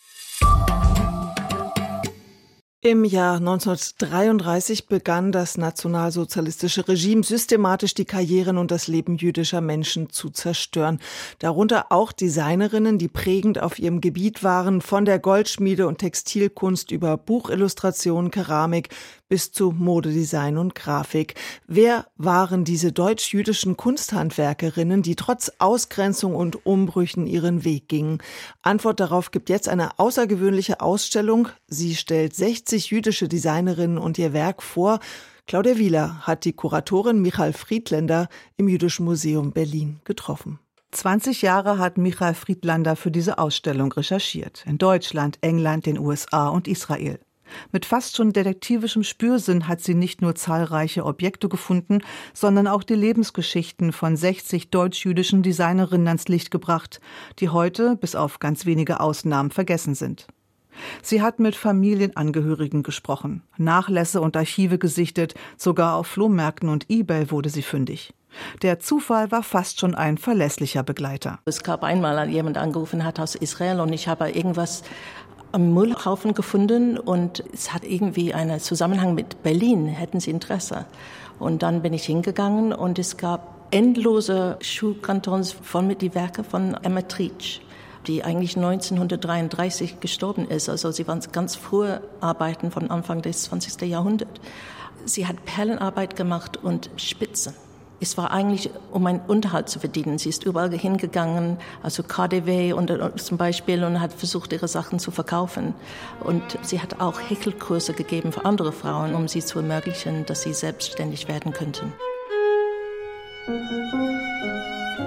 Im Jahr neunzehnhundertdreiunddreißig begann das nationalsozialistische Regime systematisch die Karrieren und das Leben jüdischer Menschen zu zerstören. Darunter auch Designerinnen, die prägend auf ihrem Gebiet waren, von der Goldschmiede und Textilkunst über Buchillustration, Keramik bis zu Modedesign und Grafik. Wer waren diese deutsch-jüdischen Kunsthandwerkerinnen, die trotz Ausgrenzung und Umbrüchen ihren Weg gingen? Antwort darauf gibt jetzt eine außergewöhnliche Ausstellung. Sie stellt sechzig jüdische Designerinnen und ihr Werk vor. Claudia Wieler hat die Kuratorin Michael Friedländer im Jüdischen Museum Berlin getroffen. zwanzig Jahre hat Michael Friedländer für diese Ausstellung recherchiert. In Deutschland, England, den U S A und Israel. Mit fast schon detektivischem Spürsinn hat sie nicht nur zahlreiche Objekte gefunden, sondern auch die Lebensgeschichten von sechzig deutsch-jüdischen Designerinnen ans Licht gebracht, die heute, bis auf ganz wenige Ausnahmen, vergessen sind. Sie hat mit Familienangehörigen gesprochen, Nachlässe und Archive gesichtet, sogar auf Flohmärkten und eBay wurde sie fündig. Der Zufall war fast schon ein verlässlicher Begleiter. Es gab einmal jemand angerufen hat aus Israel und ich habe irgendwas am Müllhaufen gefunden und es hat irgendwie einen Zusammenhang mit Berlin, hätten Sie Interesse. Und dann bin ich hingegangen und es gab endlose Schuhkartons voll mit die Werke von Emma Trietsch, die eigentlich neunzehnhundertdreiunddreißig gestorben ist. Also sie waren ganz frühe Arbeiten von Anfang des zwanzigsten Jahrhunderts. Sie hat Perlenarbeit gemacht und Spitzen. Es war eigentlich, um einen Unterhalt zu verdienen. Sie ist überall hingegangen, also K D W und, und zum Beispiel, und hat versucht, ihre Sachen zu verkaufen. Und sie hat auch Häkelkurse gegeben für andere Frauen, um sie zu ermöglichen, dass sie selbstständig werden könnten.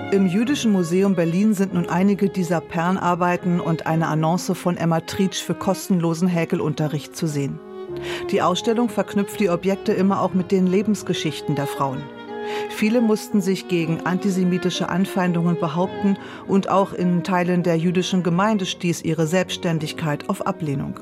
Im Jüdischen Museum Berlin sind nun einige dieser Perlenarbeiten und eine Annonce von Emma Tritsch für kostenlosen Häkelunterricht zu sehen. Die Ausstellung verknüpft die Objekte immer auch mit den Lebensgeschichten der Frauen. Viele mussten sich gegen antisemitische Anfeindungen behaupten und auch in Teilen der jüdischen Gemeinde stieß ihre Selbstständigkeit auf Ablehnung.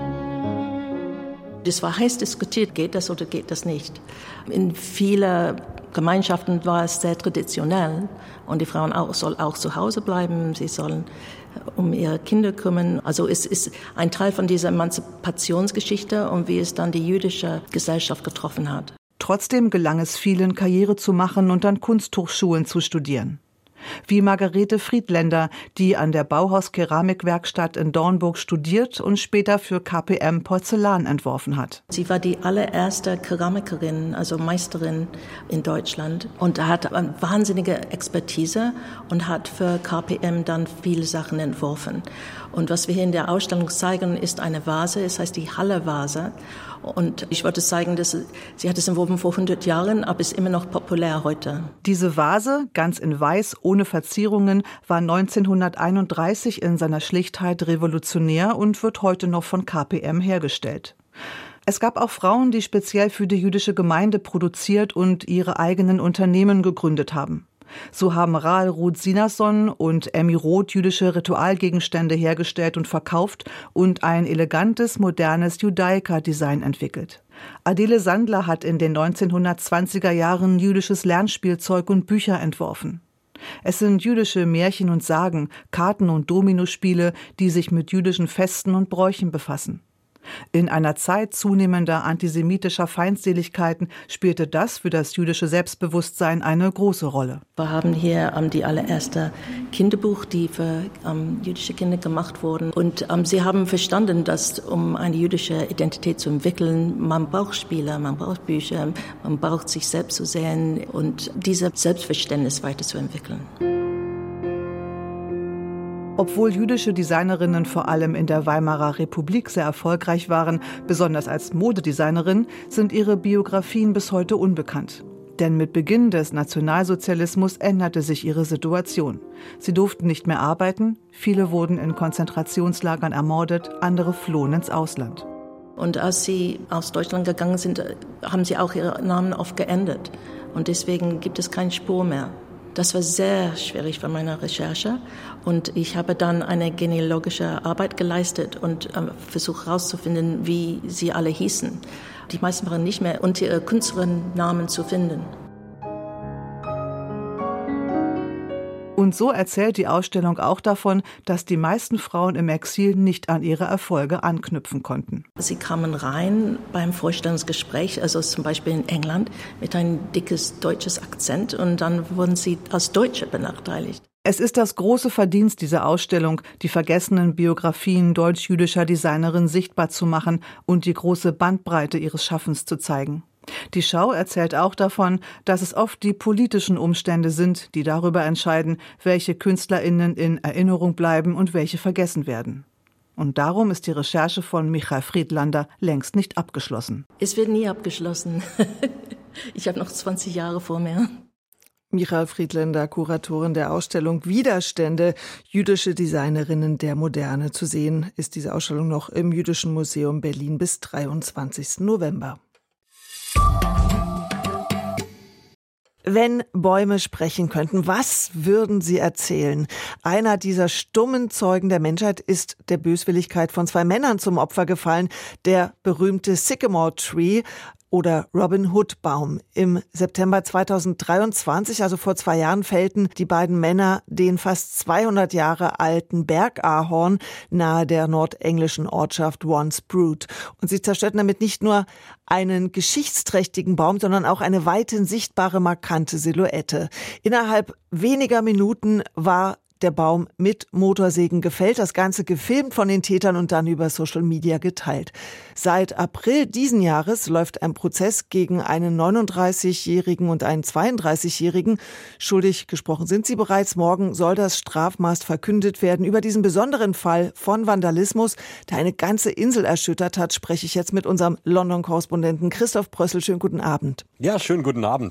Das war heiß diskutiert, geht das oder geht das nicht. In vielen Gemeinschaften war es sehr traditionell und die Frauen auch, sollen auch zu Hause bleiben, sie sollen um ihre Kinder kümmern. Also es ist ein Teil von dieser Emanzipationsgeschichte und wie es dann die jüdische Gesellschaft getroffen hat. Trotzdem gelang es vielen, Karriere zu machen und an Kunsthochschulen zu studieren. Wie Margarete Friedländer, die an der Bauhaus-Keramikwerkstatt in Dornburg studiert und später für K P M Porzellan entworfen hat. Sie war die allererste Keramikerin, also Meisterin in Deutschland und hat eine wahnsinnige Expertise und hat für K P M dann viele Sachen entworfen. Und was wir hier in der Ausstellung zeigen, ist eine Vase, es heißt die Halle-Vase. Und ich wollte zeigen, dass sie, sie hat es entworfen vor hundert Jahren, aber ist immer noch populär heute. Diese Vase, ganz in Weiß, ohne Verzierungen, war neunzehnhunderteinunddreißig in seiner Schlichtheit revolutionär und wird heute noch von K P M hergestellt. Es gab auch Frauen, die speziell für die jüdische Gemeinde produziert und ihre eigenen Unternehmen gegründet haben. So haben Rahel Ruth Sinason und Emmy Roth jüdische Ritualgegenstände hergestellt und verkauft und ein elegantes, modernes Judaica-Design entwickelt. Adele Sandler hat in den neunzehnhundertzwanziger Jahren jüdisches Lernspielzeug und Bücher entworfen. Es sind jüdische Märchen und Sagen, Karten- und Dominospiele, die sich mit jüdischen Festen und Bräuchen befassen. In einer Zeit zunehmender antisemitischer Feindseligkeiten spielte das für das jüdische Selbstbewusstsein eine große Rolle. Wir haben hier ähm, die allererste Kinderbuch, die für ähm, jüdische Kinder gemacht wurden. Und ähm, sie haben verstanden, dass um eine jüdische Identität zu entwickeln, man braucht Spiele, man braucht Bücher, man braucht sich selbst zu sehen und dieses Selbstverständnis weiterzuentwickeln. Obwohl jüdische Designerinnen vor allem in der Weimarer Republik sehr erfolgreich waren, besonders als Modedesignerin, sind ihre Biografien bis heute unbekannt. Denn mit Beginn des Nationalsozialismus änderte sich ihre Situation. Sie durften nicht mehr arbeiten, viele wurden in Konzentrationslagern ermordet, andere flohen ins Ausland. Und als sie aus Deutschland gegangen sind, haben sie auch ihre Namen oft geändert. Und deswegen gibt es keine Spur mehr. Das war sehr schwierig für meine Recherche und ich habe dann eine genealogische Arbeit geleistet und äh, versucht herauszufinden, wie sie alle hießen. Die meisten waren nicht mehr unter ihren Künstlerinnennamen zu finden. Und so erzählt die Ausstellung auch davon, dass die meisten Frauen im Exil nicht an ihre Erfolge anknüpfen konnten. Sie kamen rein beim Vorstellungsgespräch, also zum Beispiel in England, mit einem dickes deutsches Akzent und dann wurden sie als Deutsche benachteiligt. Es ist das große Verdienst dieser Ausstellung, die vergessenen Biografien deutsch-jüdischer Designerinnen sichtbar zu machen und die große Bandbreite ihres Schaffens zu zeigen. Die Schau erzählt auch davon, dass es oft die politischen Umstände sind, die darüber entscheiden, welche KünstlerInnen in Erinnerung bleiben und welche vergessen werden. Und darum ist die Recherche von Michael Friedlander längst nicht abgeschlossen. Es wird nie abgeschlossen. Ich habe noch zwanzig Jahre vor mir. Michael Friedländer, Kuratorin der Ausstellung Widerstände, jüdische Designerinnen der Moderne. Zu sehen ist diese Ausstellung noch im Jüdischen Museum Berlin bis dreiundzwanzigsten November. Wenn Bäume sprechen könnten, was würden sie erzählen? Einer dieser stummen Zeugen der Menschheit ist der Böswilligkeit von zwei Männern zum Opfer gefallen, der berühmte Sycamore Tree oder Robin Hood Baum. Im September zweitausenddreiundzwanzig, also vor zwei Jahren, fällten die beiden Männer den fast zweihundert Jahre alten Bergahorn nahe der nordenglischen Ortschaft Once Brood. Und sie zerstörten damit nicht nur einen geschichtsträchtigen Baum, sondern auch eine weithin sichtbare, markante Silhouette. Innerhalb weniger Minuten war der Baum mit Motorsägen gefällt, das Ganze gefilmt von den Tätern und dann über Social Media geteilt. Seit April diesen Jahres läuft ein Prozess gegen einen neununddreißigjährigen und einen zweiunddreißigjährigen. Schuldig gesprochen sind sie bereits. Morgen soll das Strafmaß verkündet werden. Über diesen besonderen Fall von Vandalismus, der eine ganze Insel erschüttert hat, spreche ich jetzt mit unserem London-Korrespondenten Christoph Brössel. Schönen guten Abend. Ja, schönen guten Abend.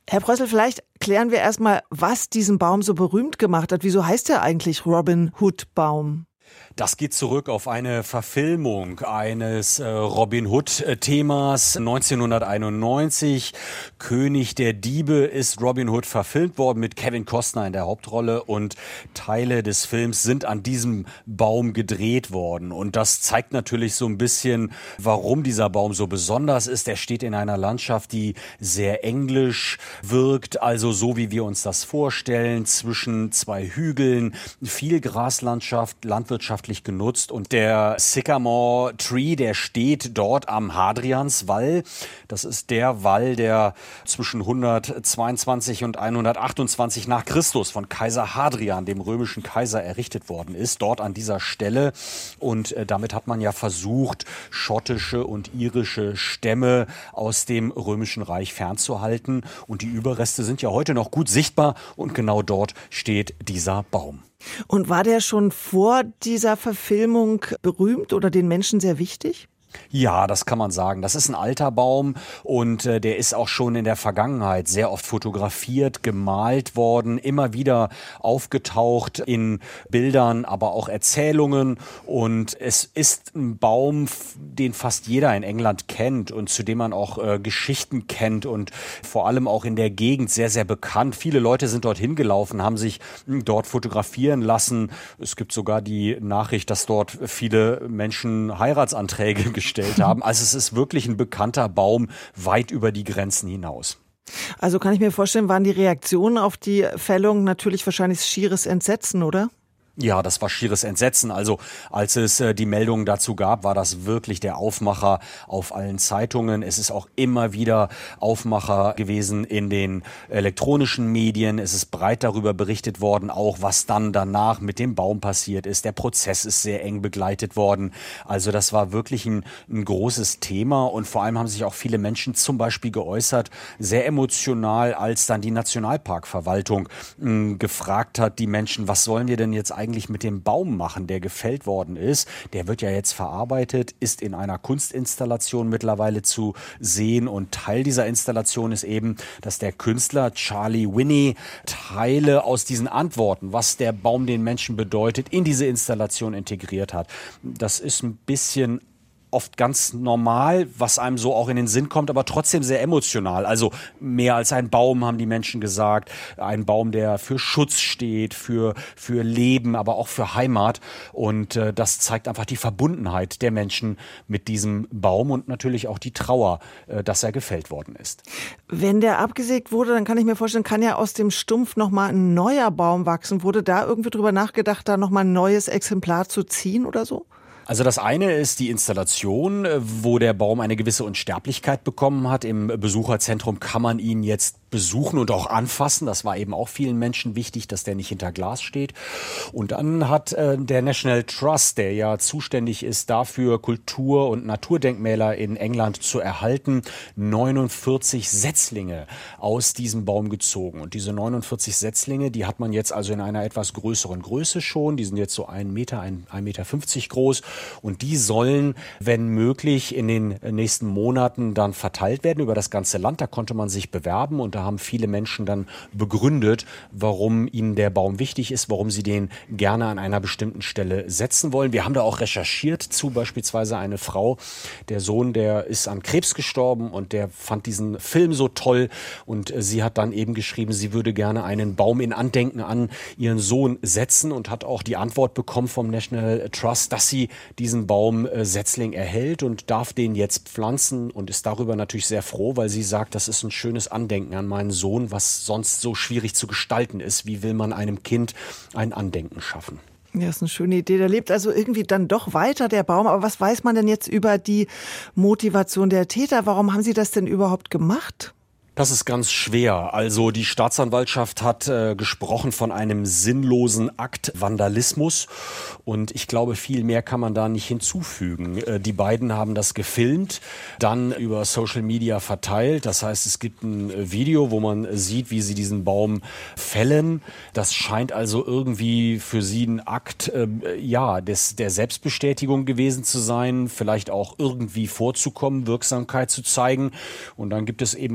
Herr Brössel, vielleicht klären wir erstmal, was diesen Baum so berühmt gemacht hat. Wieso heißt er eigentlich Robin Hood Baum? Das geht zurück auf eine Verfilmung eines äh, Robin Hood-Themas neunzehnhunderteinundneunzig. König der Diebe ist Robin Hood verfilmt worden mit Kevin Costner in der Hauptrolle und Teile des Films sind an diesem Baum gedreht worden. Und das zeigt natürlich so ein bisschen, warum dieser Baum so besonders ist. Er steht in einer Landschaft, die sehr englisch wirkt, also so wie wir uns das vorstellen, zwischen zwei Hügeln, viel Graslandschaft, Landwirtschaft genutzt und der Sycamore Tree, der steht dort am Hadrianswall. Das ist der Wall, der zwischen hundertzweiundzwanzig und hundertachtundzwanzig nach Christus von Kaiser Hadrian, dem römischen Kaiser, errichtet worden ist, dort an dieser Stelle. Und äh, damit hat man ja versucht, schottische und irische Stämme aus dem römischen Reich fernzuhalten. Und die Überreste sind ja heute noch gut sichtbar und genau dort steht dieser Baum. Und war der schon vor dieser Verfilmung berühmt oder den Menschen sehr wichtig? Ja, das kann man sagen. Das ist ein alter Baum und äh, der ist auch schon in der Vergangenheit sehr oft fotografiert, gemalt worden, immer wieder aufgetaucht in Bildern, aber auch Erzählungen. Und es ist ein Baum, den fast jeder in England kennt und zu dem man auch äh, Geschichten kennt und vor allem auch in der Gegend sehr, sehr bekannt. Viele Leute sind dorthin gelaufen, haben sich mh, dort fotografieren lassen. Es gibt sogar die Nachricht, dass dort viele Menschen Heiratsanträge gestellt haben. Also es ist wirklich ein bekannter Baum weit über die Grenzen hinaus. Also kann ich mir vorstellen, waren die Reaktionen auf die Fällung natürlich wahrscheinlich schieres Entsetzen, oder? Ja, das war schieres Entsetzen. Also als es äh, die Meldungen dazu gab, war das wirklich der Aufmacher auf allen Zeitungen. Es ist auch immer wieder Aufmacher gewesen in den elektronischen Medien. Es ist breit darüber berichtet worden, auch was dann danach mit dem Baum passiert ist. Der Prozess ist sehr eng begleitet worden. Also das war wirklich ein, ein großes Thema und vor allem haben sich auch viele Menschen zum Beispiel geäußert, sehr emotional, als dann die Nationalparkverwaltung mh, gefragt hat, die Menschen, was sollen wir denn jetzt eigentlich eigentlich mit dem Baum machen, der gefällt worden ist. Der wird ja jetzt verarbeitet, ist in einer Kunstinstallation mittlerweile zu sehen und Teil dieser Installation ist eben, dass der Künstler Charlie Whinney Teile aus diesen Antworten, was der Baum den Menschen bedeutet, in diese Installation integriert hat. Das ist ein bisschen oft ganz normal, was einem so auch in den Sinn kommt, aber trotzdem sehr emotional. Also mehr als ein Baum, haben die Menschen gesagt. Ein Baum, der für Schutz steht, für, für Leben, aber auch für Heimat. Und äh, das zeigt einfach die Verbundenheit der Menschen mit diesem Baum und natürlich auch die Trauer, äh, dass er gefällt worden ist. Wenn der abgesägt wurde, dann kann ich mir vorstellen, kann ja aus dem Stumpf nochmal ein neuer Baum wachsen. Wurde da irgendwie drüber nachgedacht, da nochmal ein neues Exemplar zu ziehen oder so? Also das eine ist die Installation, wo der Baum eine gewisse Unsterblichkeit bekommen hat. Im Besucherzentrum kann man ihn jetzt besuchen und auch anfassen. Das war eben auch vielen Menschen wichtig, dass der nicht hinter Glas steht. Und dann hat äh, der National Trust, der ja zuständig ist dafür, Kultur- und Naturdenkmäler in England zu erhalten, neunundvierzig Setzlinge aus diesem Baum gezogen. Und diese neunundvierzig Setzlinge, die hat man jetzt also in einer etwas größeren Größe schon. Die sind jetzt so ein Meter, ein, ein Meter fünfzig groß. Und die sollen, wenn möglich, in den nächsten Monaten dann verteilt werden über das ganze Land. Da konnte man sich bewerben und da haben viele Menschen dann begründet, warum ihnen der Baum wichtig ist, warum sie den gerne an einer bestimmten Stelle setzen wollen. Wir haben da auch recherchiert zu beispielsweise eine Frau, der Sohn, der ist an Krebs gestorben und der fand diesen Film so toll und sie hat dann eben geschrieben, sie würde gerne einen Baum in Andenken an ihren Sohn setzen und hat auch die Antwort bekommen vom National Trust, dass sie diesen Baum äh, Setzling erhält und darf den jetzt pflanzen und ist darüber natürlich sehr froh, weil sie sagt, das ist ein schönes Andenken an meinen Sohn, was sonst so schwierig zu gestalten ist. Wie will man einem Kind ein Andenken schaffen? Ja, ist eine schöne Idee. Der lebt also irgendwie dann doch weiter, der Baum. Aber was weiß man denn jetzt über die Motivation der Täter? Warum haben sie das denn überhaupt gemacht? Das ist ganz schwer. Also die Staatsanwaltschaft hat äh, gesprochen von einem sinnlosen Akt Vandalismus und ich glaube, viel mehr kann man da nicht hinzufügen. Äh, die beiden haben das gefilmt, dann über Social Media verteilt. Das heißt, es gibt ein Video, wo man sieht, wie sie diesen Baum fällen. Das scheint also irgendwie für sie ein Akt äh, ja, des, der Selbstbestätigung gewesen zu sein, vielleicht auch irgendwie vorzukommen, Wirksamkeit zu zeigen. Und dann gibt es eben auch noch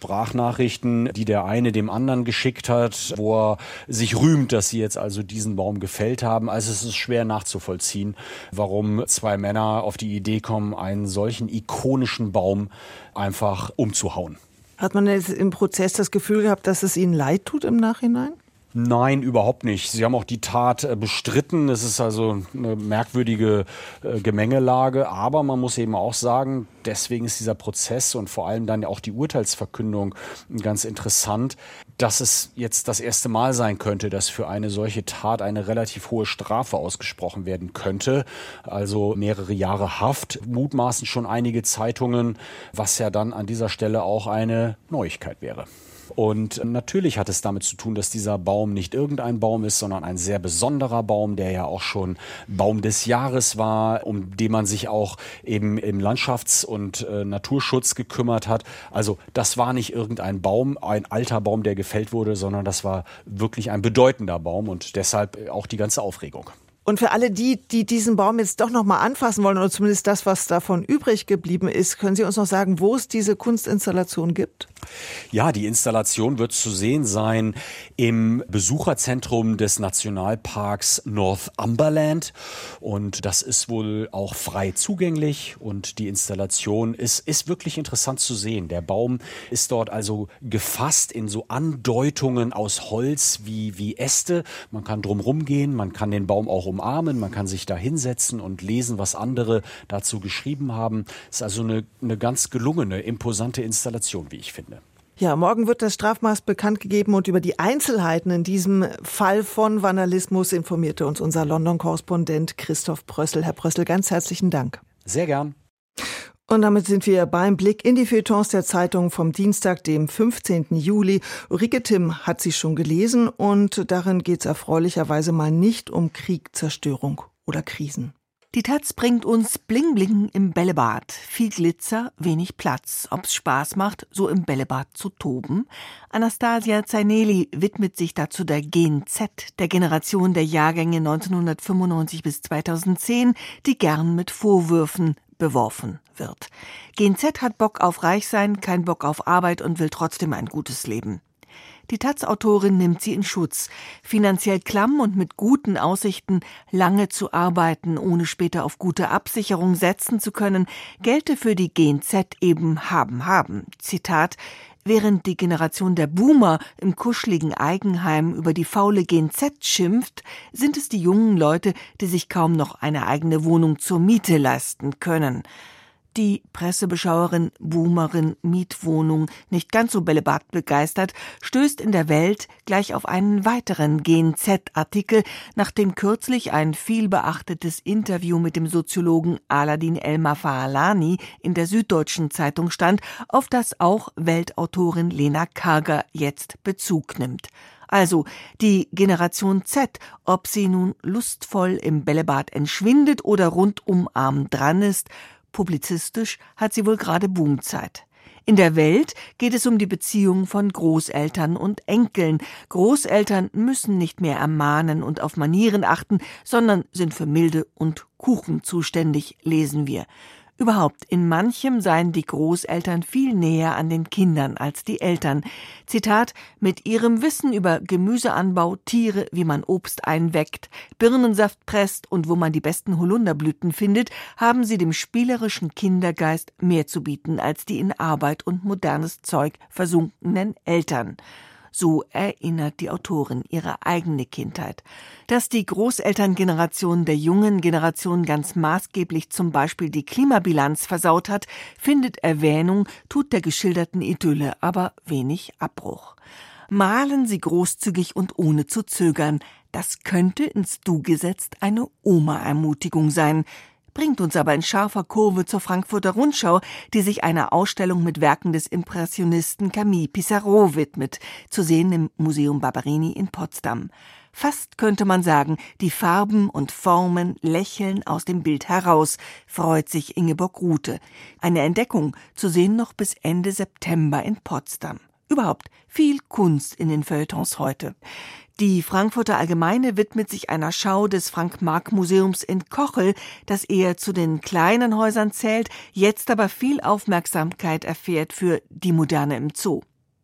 Sprachnachrichten, die der eine dem anderen geschickt hat, wo er sich rühmt, dass sie jetzt also diesen Baum gefällt haben. Also es ist schwer nachzuvollziehen, warum zwei Männer auf die Idee kommen, einen solchen ikonischen Baum einfach umzuhauen. Hat man jetzt im Prozess das Gefühl gehabt, dass es Ihnen leid tut im Nachhinein? Nein, überhaupt nicht. Sie haben auch die Tat bestritten. Es ist also eine merkwürdige Gemengelage. Aber man muss eben auch sagen, deswegen ist dieser Prozess und vor allem dann auch die Urteilsverkündung ganz interessant, dass es jetzt das erste Mal sein könnte, dass für eine solche Tat eine relativ hohe Strafe ausgesprochen werden könnte. Also mehrere Jahre Haft, mutmaßen schon einige Zeitungen, was ja dann an dieser Stelle auch eine Neuigkeit wäre. Und natürlich hat es damit zu tun, dass dieser Baum nicht irgendein Baum ist, sondern ein sehr besonderer Baum, der ja auch schon Baum des Jahres war, um den man sich auch eben im Landschafts- und äh, Naturschutz gekümmert hat. Also das war nicht irgendein Baum, ein alter Baum, der gefällt wurde, sondern das war wirklich ein bedeutender Baum und deshalb auch die ganze Aufregung. Und für alle die, die diesen Baum jetzt doch noch mal anfassen wollen, oder zumindest das, was davon übrig geblieben ist, können Sie uns noch sagen, wo es diese Kunstinstallation gibt? Ja, die Installation wird zu sehen sein im Besucherzentrum des Nationalparks Northumberland. Und das ist wohl auch frei zugänglich. Und die Installation ist, ist wirklich interessant zu sehen. Der Baum ist dort also gefasst in so Andeutungen aus Holz wie, wie Äste. Man kann drumherum gehen, man kann den Baum auch umarmen, man kann sich da hinsetzen und lesen, was andere dazu geschrieben haben. Es ist also eine, eine ganz gelungene, imposante Installation, wie ich finde. Ja, morgen wird das Strafmaß bekannt gegeben und über die Einzelheiten in diesem Fall von Vandalismus informierte uns unser London-Korrespondent Christoph Brössel. Herr Brössel, ganz herzlichen Dank. Sehr gern. Und damit sind wir beim Blick in die Feuilletons der Zeitung vom Dienstag, dem fünfzehnten Juli. Ulrike Timm hat sie schon gelesen und darin geht es erfreulicherweise mal nicht um Krieg, Zerstörung oder Krisen. Die Taz bringt uns Bling Bling im Bällebad. Viel Glitzer, wenig Platz. Ob's Spaß macht, so im Bällebad zu toben? Anastasia Zaineli widmet sich dazu der Gen Z, der Generation der Jahrgänge neunzehnhundertfünfundneunzig bis zweitausendzehn, die gern mit Vorwürfen beworfen wird. Gen Z hat Bock auf Reichsein, kein Bock auf Arbeit und will trotzdem ein gutes Leben. Die Taz-Autorin nimmt sie in Schutz. Finanziell klamm und mit guten Aussichten, lange zu arbeiten, ohne später auf gute Absicherung setzen zu können, gelte für die Gen Z eben haben, haben. Zitat: Während die Generation der Boomer im kuscheligen Eigenheim über die faule Gen Z schimpft, sind es die jungen Leute, die sich kaum noch eine eigene Wohnung zur Miete leisten können. Die Pressebeschauerin Boomerin Mietwohnung, nicht ganz so Bällebad begeistert, stößt in der Welt gleich auf einen weiteren Gen Z-Artikel, nachdem kürzlich ein vielbeachtetes Interview mit dem Soziologen Aladin El-Mafalani in der Süddeutschen Zeitung stand, auf das auch Weltautorin Lena Karger jetzt Bezug nimmt. Also die Generation Z, ob sie nun lustvoll im Bällebad entschwindet oder rundum arm dran ist, publizistisch hat sie wohl gerade Boomzeit. In der Welt geht es um die Beziehung von Großeltern und Enkeln. Großeltern müssen nicht mehr ermahnen und auf Manieren achten, sondern sind für Milde und Kuchen zuständig, lesen wir. Überhaupt, in manchem seien die Großeltern viel näher an den Kindern als die Eltern. Zitat: Mit ihrem Wissen über Gemüseanbau, Tiere, wie man Obst einweckt, Birnensaft presst und wo man die besten Holunderblüten findet, haben sie dem spielerischen Kindergeist mehr zu bieten als die in Arbeit und modernes Zeug versunkenen Eltern. So erinnert die Autorin ihre eigene Kindheit. Dass die Großelterngeneration der jungen Generation ganz maßgeblich zum Beispiel die Klimabilanz versaut hat, findet Erwähnung, tut der geschilderten Idylle aber wenig Abbruch. Malen Sie großzügig und ohne zu zögern. Das könnte ins Du gesetzt eine Oma-Ermutigung sein. Bringt uns aber in scharfer Kurve zur Frankfurter Rundschau, die sich einer Ausstellung mit Werken des Impressionisten Camille Pissarro widmet, zu sehen im Museum Barberini in Potsdam. Fast könnte man sagen, die Farben und Formen lächeln aus dem Bild heraus, freut sich Ingeborg Ruthe. Eine Entdeckung, zu sehen noch bis Ende September in Potsdam. Überhaupt viel Kunst in den Feuilletons heute. Die Frankfurter Allgemeine widmet sich einer Schau des Frank-Marc-Museums in Kochel, das eher zu den kleinen Häusern zählt, jetzt aber viel Aufmerksamkeit erfährt für die Moderne im Zoo.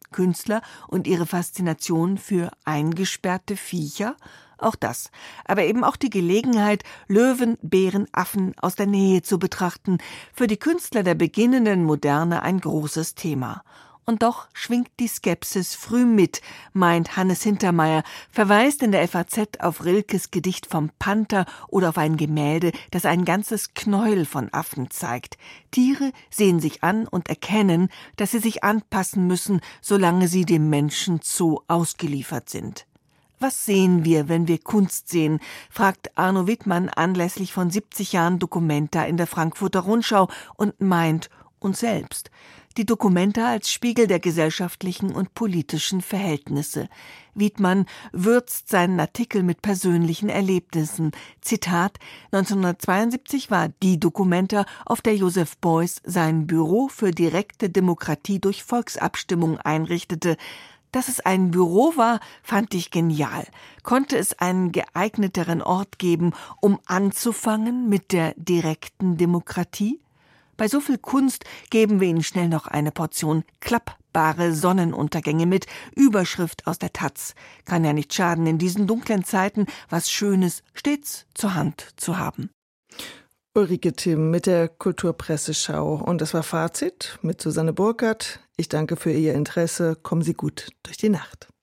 Künstler und ihre Faszination für eingesperrte Viecher? Auch das, aber eben auch die Gelegenheit, Löwen, Bären, Affen aus der Nähe zu betrachten, für die Künstler der beginnenden Moderne ein großes Thema. Und doch schwingt die Skepsis früh mit, meint Hannes Hintermeier, verweist in der F A Z auf Rilkes Gedicht vom Panther oder auf ein Gemälde, das ein ganzes Knäuel von Affen zeigt. Tiere sehen sich an und erkennen, dass sie sich anpassen müssen, solange sie dem Menschen Zoo ausgeliefert sind. Was sehen wir, wenn wir Kunst sehen, fragt Arno Wittmann anlässlich von siebzig Jahren Documenta in der Frankfurter Rundschau und meint uns selbst. Die Documenta als Spiegel der gesellschaftlichen und politischen Verhältnisse. Wittmann würzt seinen Artikel mit persönlichen Erlebnissen. Zitat: neunzehnhundertzweiundsiebzig war die Documenta, auf der Joseph Beuys sein Büro für direkte Demokratie durch Volksabstimmung einrichtete. Dass es ein Büro war, fand ich genial. Konnte es einen geeigneteren Ort geben, um anzufangen mit der direkten Demokratie? Bei so viel Kunst geben wir Ihnen schnell noch eine Portion klappbare Sonnenuntergänge mit, Überschrift aus der Taz. Kann ja nicht schaden, in diesen dunklen Zeiten was Schönes stets zur Hand zu haben. Ulrike Timm mit der Kulturpresseschau. Und das war Fazit mit Susanne Burkhardt. Ich danke für Ihr Interesse. Kommen Sie gut durch die Nacht.